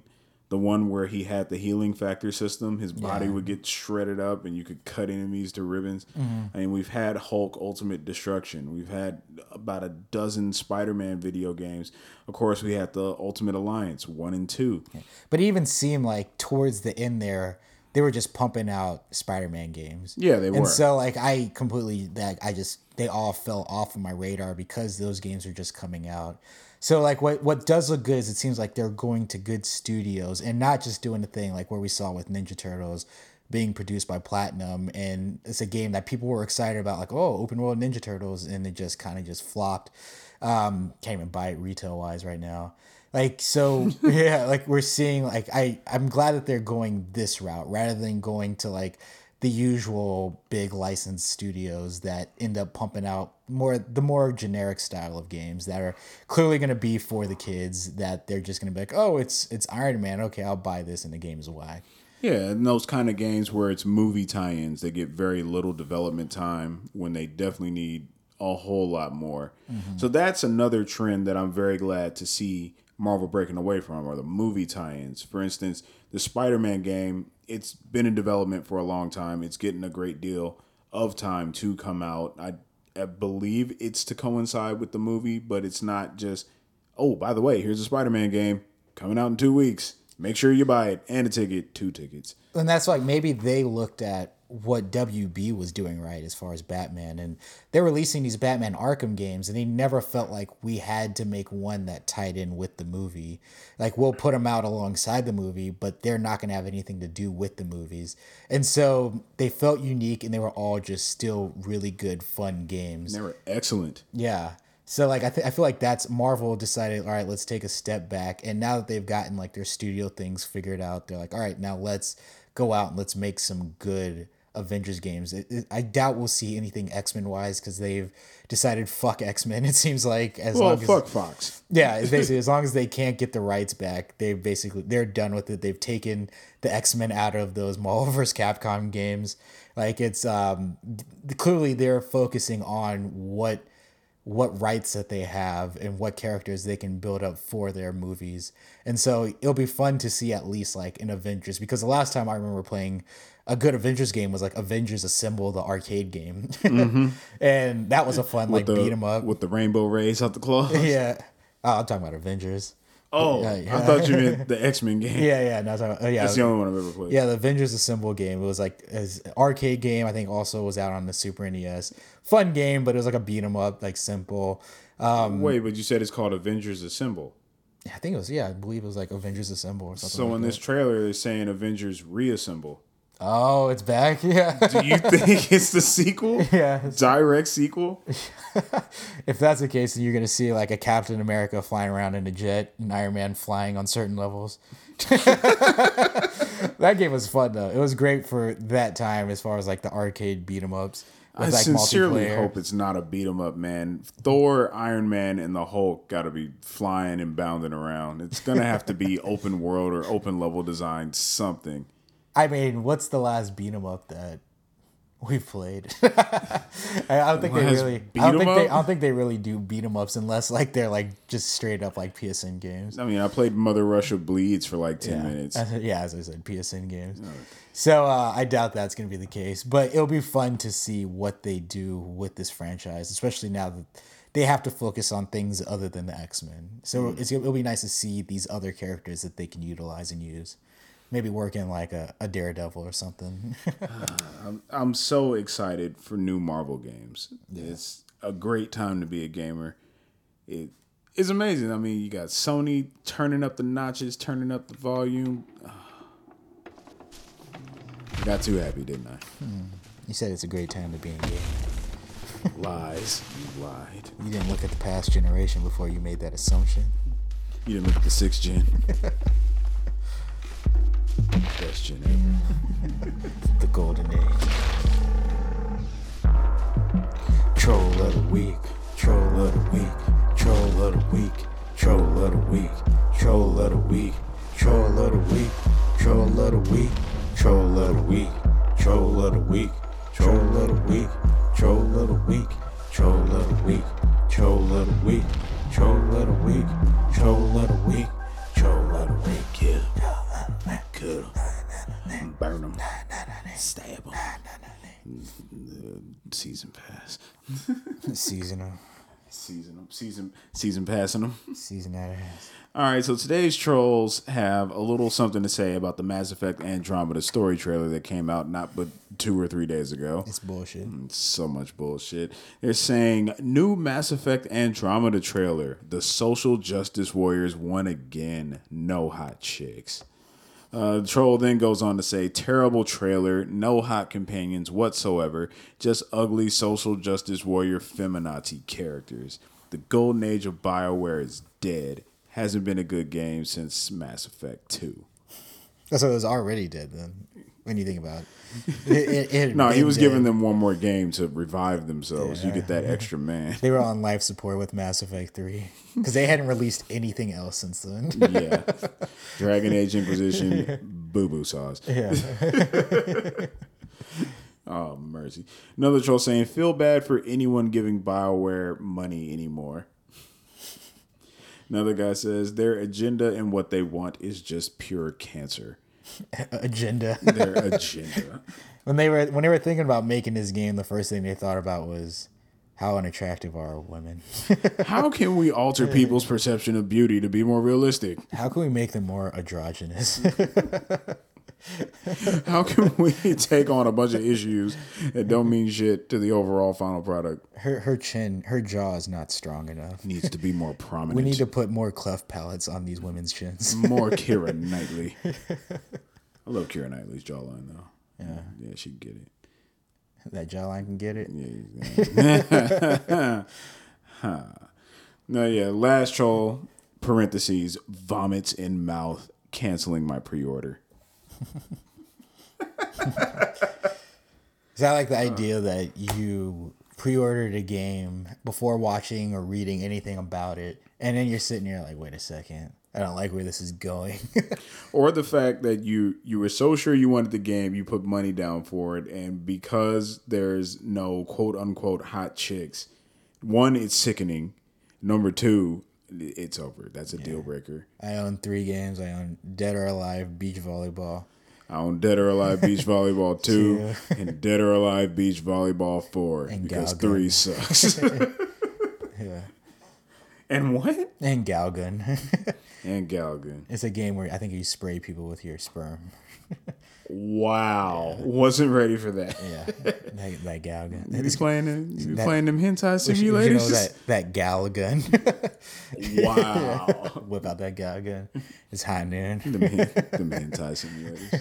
The one where he had the healing factor system, his body
Yeah.
would get shredded up and you could cut enemies to ribbons.
Mm-hmm.
I mean, we've had Hulk Ultimate Destruction. We've had about a dozen Spider-Man video games. Of course, we had the Ultimate Alliance one and two.
But it even seemed like towards the end there, they were just pumping out Spider-Man games.
Yeah, they were.
And so like I completely that I just they all fell off of my radar because those games are just coming out. So like what what does look good is it seems like they're going to good studios and not just doing the thing like where we saw with Ninja Turtles being produced by Platinum, and it's a game that people were excited about, like, oh, open world Ninja Turtles, and it just kind of just flopped. Um, can't even buy it retail wise right now. Like, so yeah, like we're seeing like I I'm glad that they're going this route rather than going to like the usual big licensed studios that end up pumping out more the more generic style of games that are clearly going to be for the kids, that they're just going to be like, oh, it's it's Iron Man, okay, I'll buy this, and the game's whack.
Yeah, and those kind of games where it's movie tie-ins, they get very little development time when they definitely need a whole lot more. Mm-hmm. So that's another trend that I'm very glad to see Marvel breaking away from, are the movie tie-ins. For instance, the Spider-Man game, it's been in development for a long time. It's getting a great deal of time to come out. I, I believe it's to coincide with the movie, but it's not just, oh, by the way, here's a Spider-Man game coming out in two weeks. Make sure you buy it, and a ticket, two tickets.
And that's like maybe they looked at what W B was doing right as far as Batman, and they're releasing these Batman Arkham games, and they never felt like we had to make one that tied in with the movie. Like, we'll put them out alongside the movie, but they're not going to have anything to do with the movies. And so they felt unique, and they were all just still really good, fun games.
They were excellent.
Yeah. So like I th- I feel like that's Marvel decided, all right, let's take a step back, and now that they've gotten like their studio things figured out, they're like, all right, now let's go out and let's make some good Avengers games. It, it, I doubt we'll see anything X-Men wise because they've decided fuck X-Men. It seems like as
well,
long as
fuck Fox.
Yeah, it's basically as long as they can't get the rights back, they basically they're done with it. They've taken the X-Men out of those Marvel versus. Capcom games. Like it's um clearly they're focusing on what. what rights that they have and what characters they can build up for their movies. And so it'll be fun to see at least like an Avengers, because the last time I remember playing a good Avengers game was like Avengers Assemble, the arcade game. Mm-hmm. And that was a fun with like
the,
beat 'em up.
With the rainbow rays out the claws.
Yeah. Oh, I'm talking about Avengers.
Oh,
yeah, yeah.
I thought you meant the X-Men game.
Yeah, yeah. No, I'm talking about, oh, yeah.
That's the only one I've ever played.
Yeah, the Avengers Assemble game. It was like an arcade game. I think also was out on the Super N E S. Fun game, but it was like a beat 'em up, like simple. Um,
Wait, but you said it's called Avengers Assemble.
I think it was, yeah, I believe it was like Avengers Assemble or something.
So
like
in
that.
this trailer, they're saying Avengers Reassemble.
Oh, it's back? Yeah.
Do you think it's the sequel?
Yeah.
Direct sequel?
If that's the case, then you're going to see like a Captain America flying around in a jet and Iron Man flying on certain levels. That game was fun, though. It was great for that time as far as like the arcade beat 'em ups.
I
like,
sincerely
multiplayer.
hope it's not a beat 'em up, man. Thor, Iron Man, and the Hulk got to be flying and bounding around. It's going to have to be open world or open level design, something.
I mean, what's the last beat 'em up that we've played? I don't think they
Last
really.
beat
I don't
'em
think they.
up?
I don't think they really do beat 'em ups unless like they're like just straight up like P S N games.
I mean, I played Mother Russia Bleeds for like ten
yeah.
minutes.
As- yeah, as I said, P S N games. So uh, I doubt that's going to be the case, but it'll be fun to see what they do with this franchise, especially now that they have to focus on things other than the X-Men. So
Mm.
it's, it'll be nice to see these other characters that they can utilize and use. Maybe work in like a, a Daredevil or something.
I'm, I'm so excited for new Marvel games. Yeah. It's a great time to be a gamer. It is amazing. I mean, you got Sony turning up the notches, turning up the volume. I got too happy, didn't I?
Hmm. You said it's a great time to be in game.
Lies. You lied.
You didn't look at the past generation before you made that assumption.
You didn't look at the sixth gen. Best gen ever.
The golden age. Troll of the week. Troll of the week. Troll of the week. Troll of the week. Troll of the week. Troll of the week. Troll of the week. Troll of the week. Troll of the week. Troll of the week. Troll of the week. Troll of the week. Troll of the week. Troll of the week. Troll of the week. Troll of the week. Yeah.
Stab him. Season pass.
Season them.
Season them. Season, season passing them.
Season that ass.
All right, so today's trolls have a little something to say about the Mass Effect Andromeda story trailer that came out not but two or three days ago.
It's bullshit.
It's so much bullshit. They're saying, new Mass Effect Andromeda trailer. The social justice warriors won again. No hot chicks. Uh, the troll then goes on to say, terrible trailer, no hot companions whatsoever, just ugly social justice warrior feminazi characters. The golden age of BioWare is dead. Hasn't been a good game since Mass Effect two.
So it was already dead then, when you think about it. it, it, it
no, he was
dead.
giving them one more game to revive themselves. Yeah. You get that extra man.
They were on life support with Mass Effect three because they hadn't released anything else since then.
Yeah. Dragon Age Inquisition, boo-boo sauce. Yeah. Oh, mercy. Another troll saying, feel bad for anyone giving BioWare money anymore. Another guy says, their agenda and what they want is just pure cancer.
Agenda.
Their agenda.
When they were when they were thinking about making this game, the first thing they thought about was how unattractive are women.
How can we alter people's perception of beauty to be more realistic?
How can we make them more androgynous?
How can we take on a bunch of issues that don't mean shit to the overall final product?
Her her chin, her jaw is not strong enough.
Needs to be more prominent.
We need to put more cleft palates on these women's chins.
More Keira Knightley. I love Keira Knightley's jawline though.
Yeah,
yeah, she can get it.
That jawline can get it.
Yeah. Huh. No, yeah. Last troll. Parentheses. Vomits in mouth. Canceling my pre-order.
Is that like the idea that you pre-ordered a game before watching or reading anything about it, and then you're sitting here like, wait a second, I don't like where this is going?
Or the fact that you you were so sure you wanted the game, you put money down for it, and because there's no quote unquote hot chicks, one, it's sickening. Number two, it's over. That's a yeah. deal breaker.
I own three games. I own Dead or Alive, Beach Volleyball.
I own Dead or Alive Beach Volleyball two and Dead or Alive Beach Volleyball four and because Galgun. three sucks.
Yeah.
And what?
And Galgun.
And Galgun.
It's a game where I think you spray people with your sperm.
Wow. Yeah. Wasn't ready for that.
Yeah. That, that Galgun.
You be playing them, you be that, playing them hentai simulators?
You know that, that Galgun.
Wow.
Whip out that Galgun. It's high noon.
Them, them hentai simulators.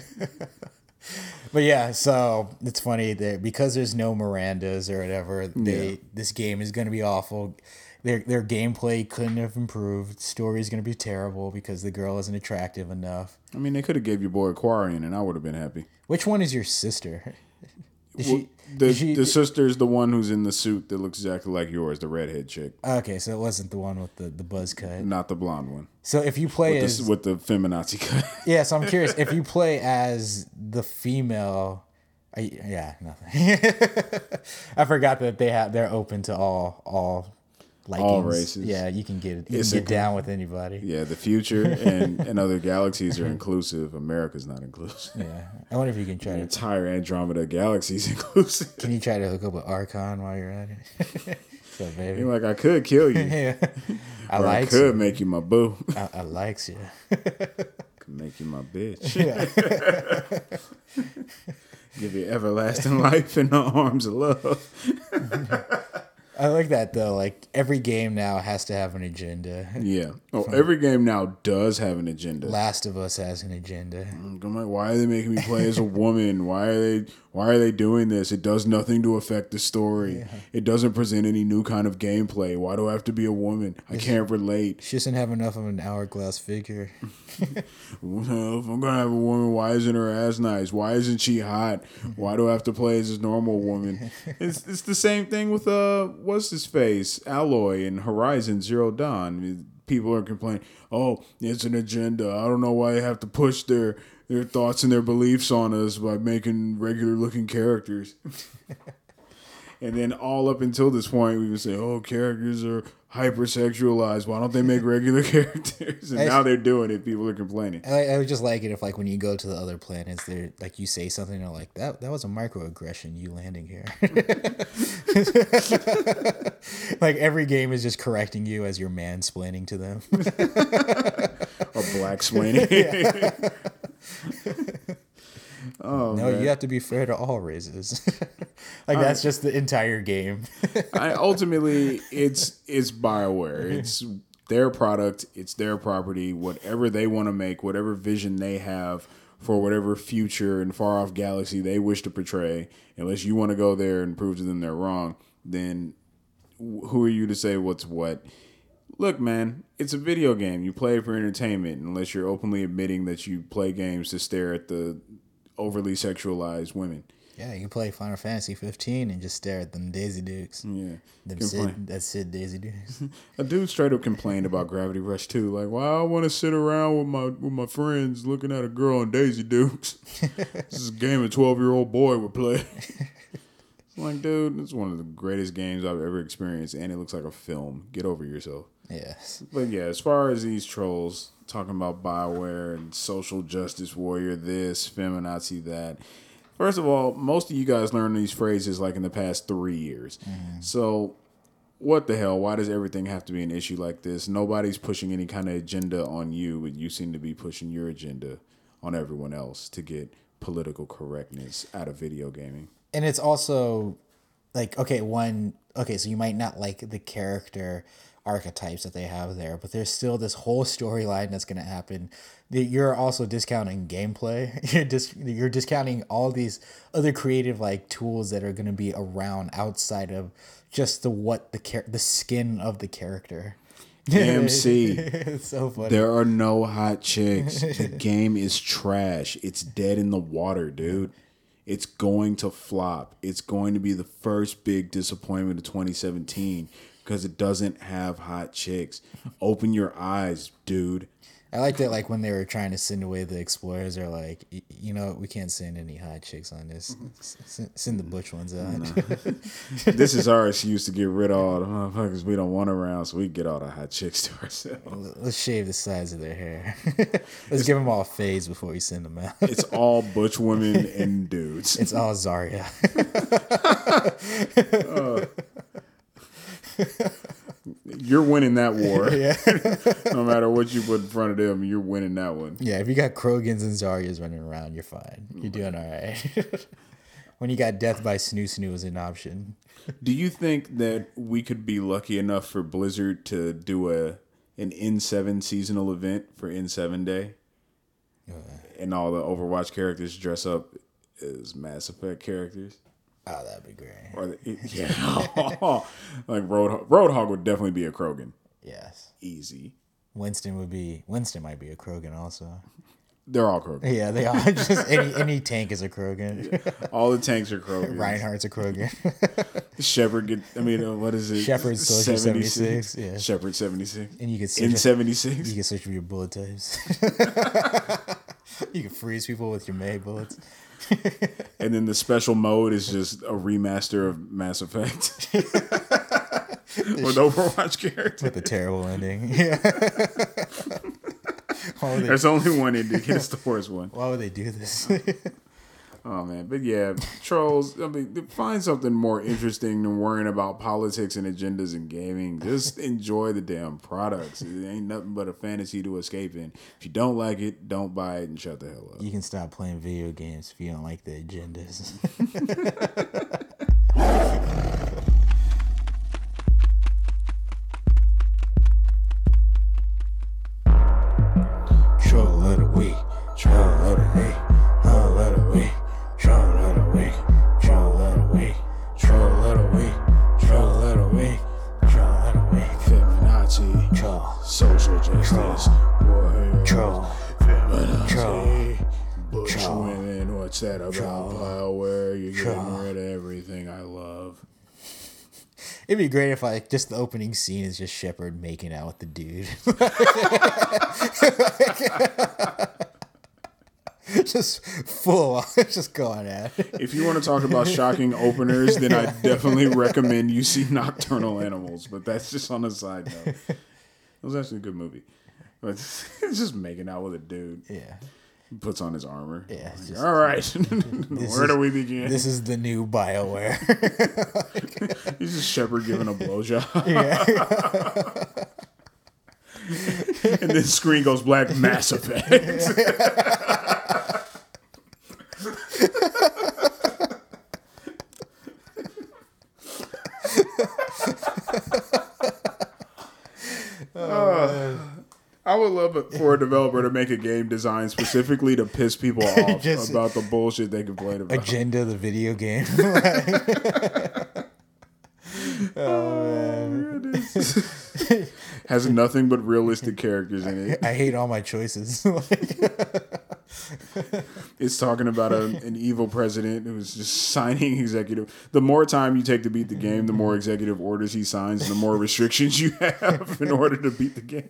But yeah, so it's funny that because there's no Mirandas or whatever, they yeah. this game is going to be awful. Their their gameplay couldn't have improved. Story is going to be terrible because the girl isn't attractive enough.
I mean, they could have gave your boy Quarian, and I would have been happy.
Which one is your sister? Did
well,
she,
the
did she,
the sister's the one who's in the suit that looks exactly like yours, the redhead chick.
Okay, so it wasn't the one with the, the buzz cut.
Not the blonde one.
So if you play
with
as
the, with the feminazi cut.
Yeah, so I'm curious if you play as the female. Are you, yeah, nothing. I forgot that they have they're open to all all. Likings.
All races.
Yeah, you can get you can get down with anybody.
Yeah, the future and, and other galaxies are inclusive. America's not inclusive.
Yeah, I wonder if you can try
the
to
entire Andromeda galaxy is inclusive.
Can you try to hook up with Archon while you're at it? What's up, baby?
You're like, I could kill you.
Yeah, I
or
like.
I could
you.
make you my boo.
I, I likes you.
Could make you my bitch.
Yeah.
Give you everlasting life in the arms of love.
I like that though. Like every game now has to have an agenda.
Yeah. Oh, every game now does have an agenda.
Last of Us has an agenda.
I'm like, why are they making me play as a woman? Why are they? Why are they doing this? It does nothing to affect the story. Yeah. It doesn't present any new kind of gameplay. Why do I have to be a woman? I can't relate.
She doesn't have enough of an hourglass figure.
Well, if I'm gonna have a woman, why isn't her ass nice? Why isn't she hot? Why do I have to play as this normal woman? It's it's the same thing with uh, what's his face, Alloy in Horizon Zero Dawn. People are complaining, oh, it's an agenda. I don't know why they have to push their their thoughts and their beliefs on us by making regular looking characters. And then all up until this point, we would say, oh, characters are hypersexualized. Why don't they make regular characters? And now they're doing it. People are complaining.
I, I would just like it if, like, when you go to the other planets, they're like, you say something, they're like, that that was a microaggression, you landing here. Like, every game is just correcting you as you're mansplaining to them.
Or blacksplaining. Oh,
no,
man.
you have to be fair to all races. Like, that's just the entire game.
I ultimately, it's it's BioWare. It's their product. It's their property. Whatever they want to make, whatever vision they have for whatever future and far off galaxy they wish to portray, unless you want to go there and prove to them they're wrong, then who are you to say what's what? Look, man, it's a video game. You play it for entertainment, unless you're openly admitting that you play games to stare at the overly sexualized women.
Yeah, you can play Final Fantasy fifteen and just stare at them Daisy Dukes.
Yeah.
Them
Complain.
Sid, that Sid Daisy Dukes.
A dude straight up complained about Gravity Rush two. Like, well, I want to sit around with my with my friends looking at a girl on Daisy Dukes. This is a game a twelve-year-old boy would play. It's like, dude, it's one of the greatest games I've ever experienced, and it looks like a film. Get over yourself.
Yes.
But yeah, as far as these trolls talking about BioWare and social justice warrior this, feminazi that. First of all, most of you guys learned these phrases like in the past three years. Mm-hmm. So what the hell? Why does everything have to be an issue like this? Nobody's pushing any kind of agenda on you, but you seem to be pushing your agenda on everyone else to get political correctness out of video gaming.
And it's also like, okay, one, okay, so you might not like the character archetypes that they have there, but there's still this whole storyline that's going to happen. You're also discounting gameplay. You're dis- you're discounting all these other creative like tools that are going to be around outside of just the what the char- the skin of the character.
M C,
it's so funny.
There are no hot chicks. The game is trash. It's dead in the water, dude. It's going to flop. It's going to be the first big disappointment of twenty seventeen because it doesn't have hot chicks. Open your eyes, dude.
I liked it, like when they were trying to send away the explorers. They're like, you know, we can't send any hot chicks on this. S- send the butch ones out.
No. This is our excuse to get rid of all the motherfuckers we don't want around, so we can get all the hot chicks to ourselves.
Let's shave the sides of their hair. Let's it's, give them all fades before we send them out.
It's all butch women and dudes.
It's all Zarya.
uh. You're winning that war.
Yeah.
No matter what you put in front of them, you're winning that one.
Yeah, if you got Krogans and Zaryas running around, you're fine. You're doing all right. When you got Death by Snoo Snoo as an option.
Do you think that we could be lucky enough for Blizzard to do a an N seven seasonal event for N seven Day? Uh, and all the Overwatch characters dress up as Mass Effect characters?
Oh, that'd be great.
Or the, yeah, like Roadhog. Roadhog would definitely be a Krogan.
Yes,
easy.
Winston would be. Winston might be a Krogan also.
They're all Krogan.
Yeah, they are. Just any any tank is a Krogan.
Yeah. All the tanks are Krogan.
Reinhardt's a Krogan.
Shepard get. I mean, uh, what is it?
Shepard Soldier seventy-six. Yeah.
Shepard seventy-six.
And you can
in seventy-six.
You can switch with your bullet types. You can freeze people with your melee bullets.
And then the special mode is just a remaster of Mass Effect with Overwatch characters
with a terrible ending. Yeah.
They, There's only one ending. It's the worst one.
Why would they do this?
Oh man, but yeah, trolls. I mean, find something more interesting than worrying about politics and agendas in gaming. Just enjoy the damn products. It ain't nothing but a fantasy to escape in. If you don't like it, don't buy it and shut the hell up.
You can stop playing video games if you don't like the agendas. Troll of the week, troll of the week, troll of the week. Troll of the week, troll of the week, troll of the week, troll of the week, troll of the week.
Feminazi,
troll,
social justice, warrior,
troll,
feminazi,
troll,
bush
troll,
women. What's that about
troll,
BioWare? You're
troll.
getting rid of everything I love.
It'd be great if like just the opening scene is just Shepard making out with the dude. just full on, just going at it.
If you want to talk about shocking openers, then I definitely recommend you see Nocturnal Animals. But that's just on the side note. It was actually a good movie. But it's just making out with a dude.
Yeah.
He puts on his armor.
Yeah.
Like,
Just,
all right. Where
is,
do we begin?
This is the new BioWare.
He's just Shepard giving a blowjob.
Yeah.
And then screen goes black. Mass Effect. uh, I would love it for a developer to make a game designed specifically to piss people off
Just
about the bullshit they complain about.
Agenda, the video game. Oh, man.
Has nothing but realistic characters in it.
I hate all my choices.
It's talking about a, an evil president who's just signing executive. The more time you take to beat the game, the more executive orders he signs, and the more restrictions you have in order to beat the game.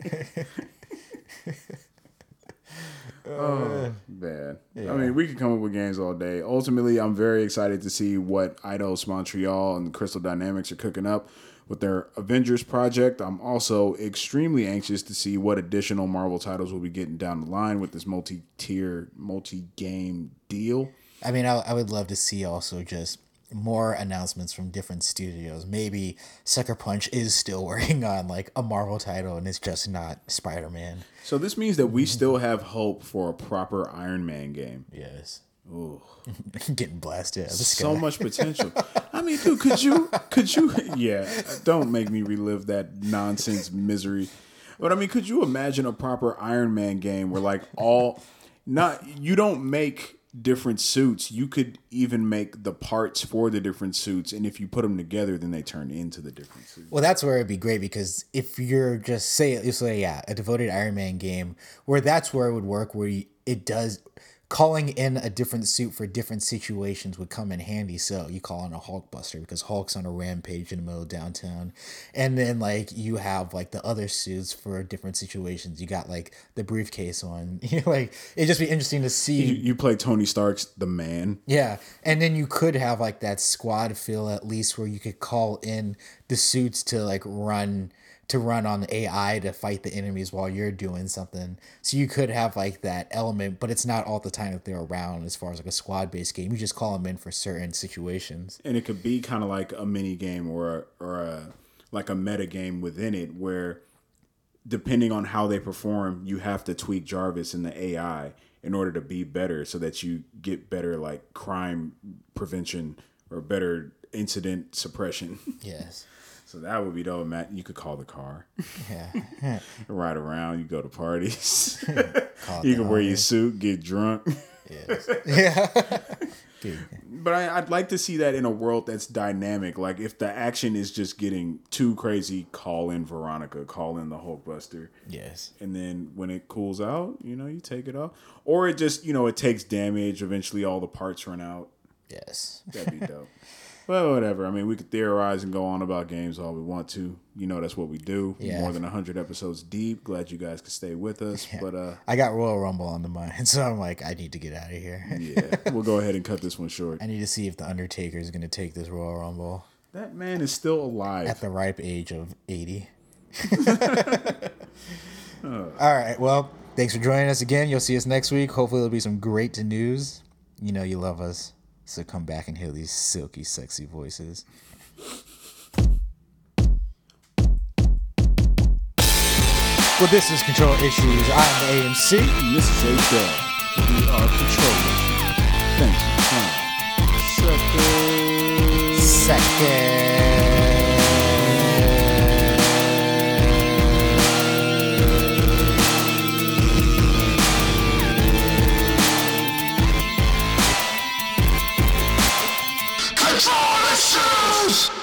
Oh, man.
Yeah.
I mean, we could come up with games all day. Ultimately, I'm very excited to see what Eidos Montreal and Crystal Dynamics are cooking up with their Avengers project. I'm also extremely anxious to see what additional Marvel titles we'll be getting down the line with this multi-tier, multi-game deal.
I mean, I, I would love to see also just more announcements from different studios. Maybe Sucker Punch is still working on like a Marvel title and it's just not Spider-Man.
So this means that we still have hope for a proper Iron Man game.
Yes.
Ooh.
Getting blasted out of the sky.
So much potential. I mean, dude, could you, could you, yeah, don't make me relive that nonsense misery. But I mean, could you imagine a proper Iron Man game where like all, not, you don't make different suits. You could even make the parts for the different suits. And if you put them together, then they turn into the different suits.
Well, that's where it'd be great because if you're just say, you say, yeah, a devoted Iron Man game where that's where it would work, where you, it does calling in a different suit for different situations would come in handy. So you call in a Hulkbuster because Hulk's on a rampage in the middle of downtown. And then like you have like the other suits for different situations. You got like the briefcase one. You know, like it'd just be interesting to see.
You, you play Tony Stark's The Man.
Yeah. And then you could have like that squad feel at least where you could call in the suits to like run to run on A I to fight the enemies while you're doing something. So you could have like that element, but it's not all the time that they're around as far as like a squad based game. You just call them in for certain situations.
And it could be kind of like a mini game or a, or a, like a meta game within it where depending on how they perform, you have to tweak Jarvis and the A I in order to be better so that you get better like crime prevention or better incident suppression.
Yes.
So that would be dope, Matt. You could call the car.
Yeah.
Ride around. You go to parties.
Call
You
the
can wear your
army.
suit, get drunk.
Yes. Yeah. Dude.
But I, I'd like to see that in a world that's dynamic. Like if the action is just getting too crazy, call in Veronica, call in the Hulkbuster.
Yes.
And then when it cools out, you know, you take it off. Or it just, you know, it takes damage. Eventually all the parts run out.
Yes.
That'd be dope. Well, whatever. I mean, we could theorize and go on about games all we want to. You know, that's what we do.
Yeah.
More than one hundred episodes deep. Glad you guys could stay with us.
Yeah.
But, uh,
I got Royal Rumble on the mind, so I'm like, I need to get out of here.
yeah, we'll go ahead and cut this one short.
I need to see if the Undertaker is going to take this Royal Rumble
That man is still alive.
at the ripe age of eighty. All right. Well, thanks for joining us again. You'll see us next week. Hopefully, there'll be some great news. You know you love us, so come back and hear these silky, sexy voices. Well, this is Control Issues. I'm A M C.
And this is A-Dub. We are controllers. Thanks for coming. Sucker.
Second.
Control issues!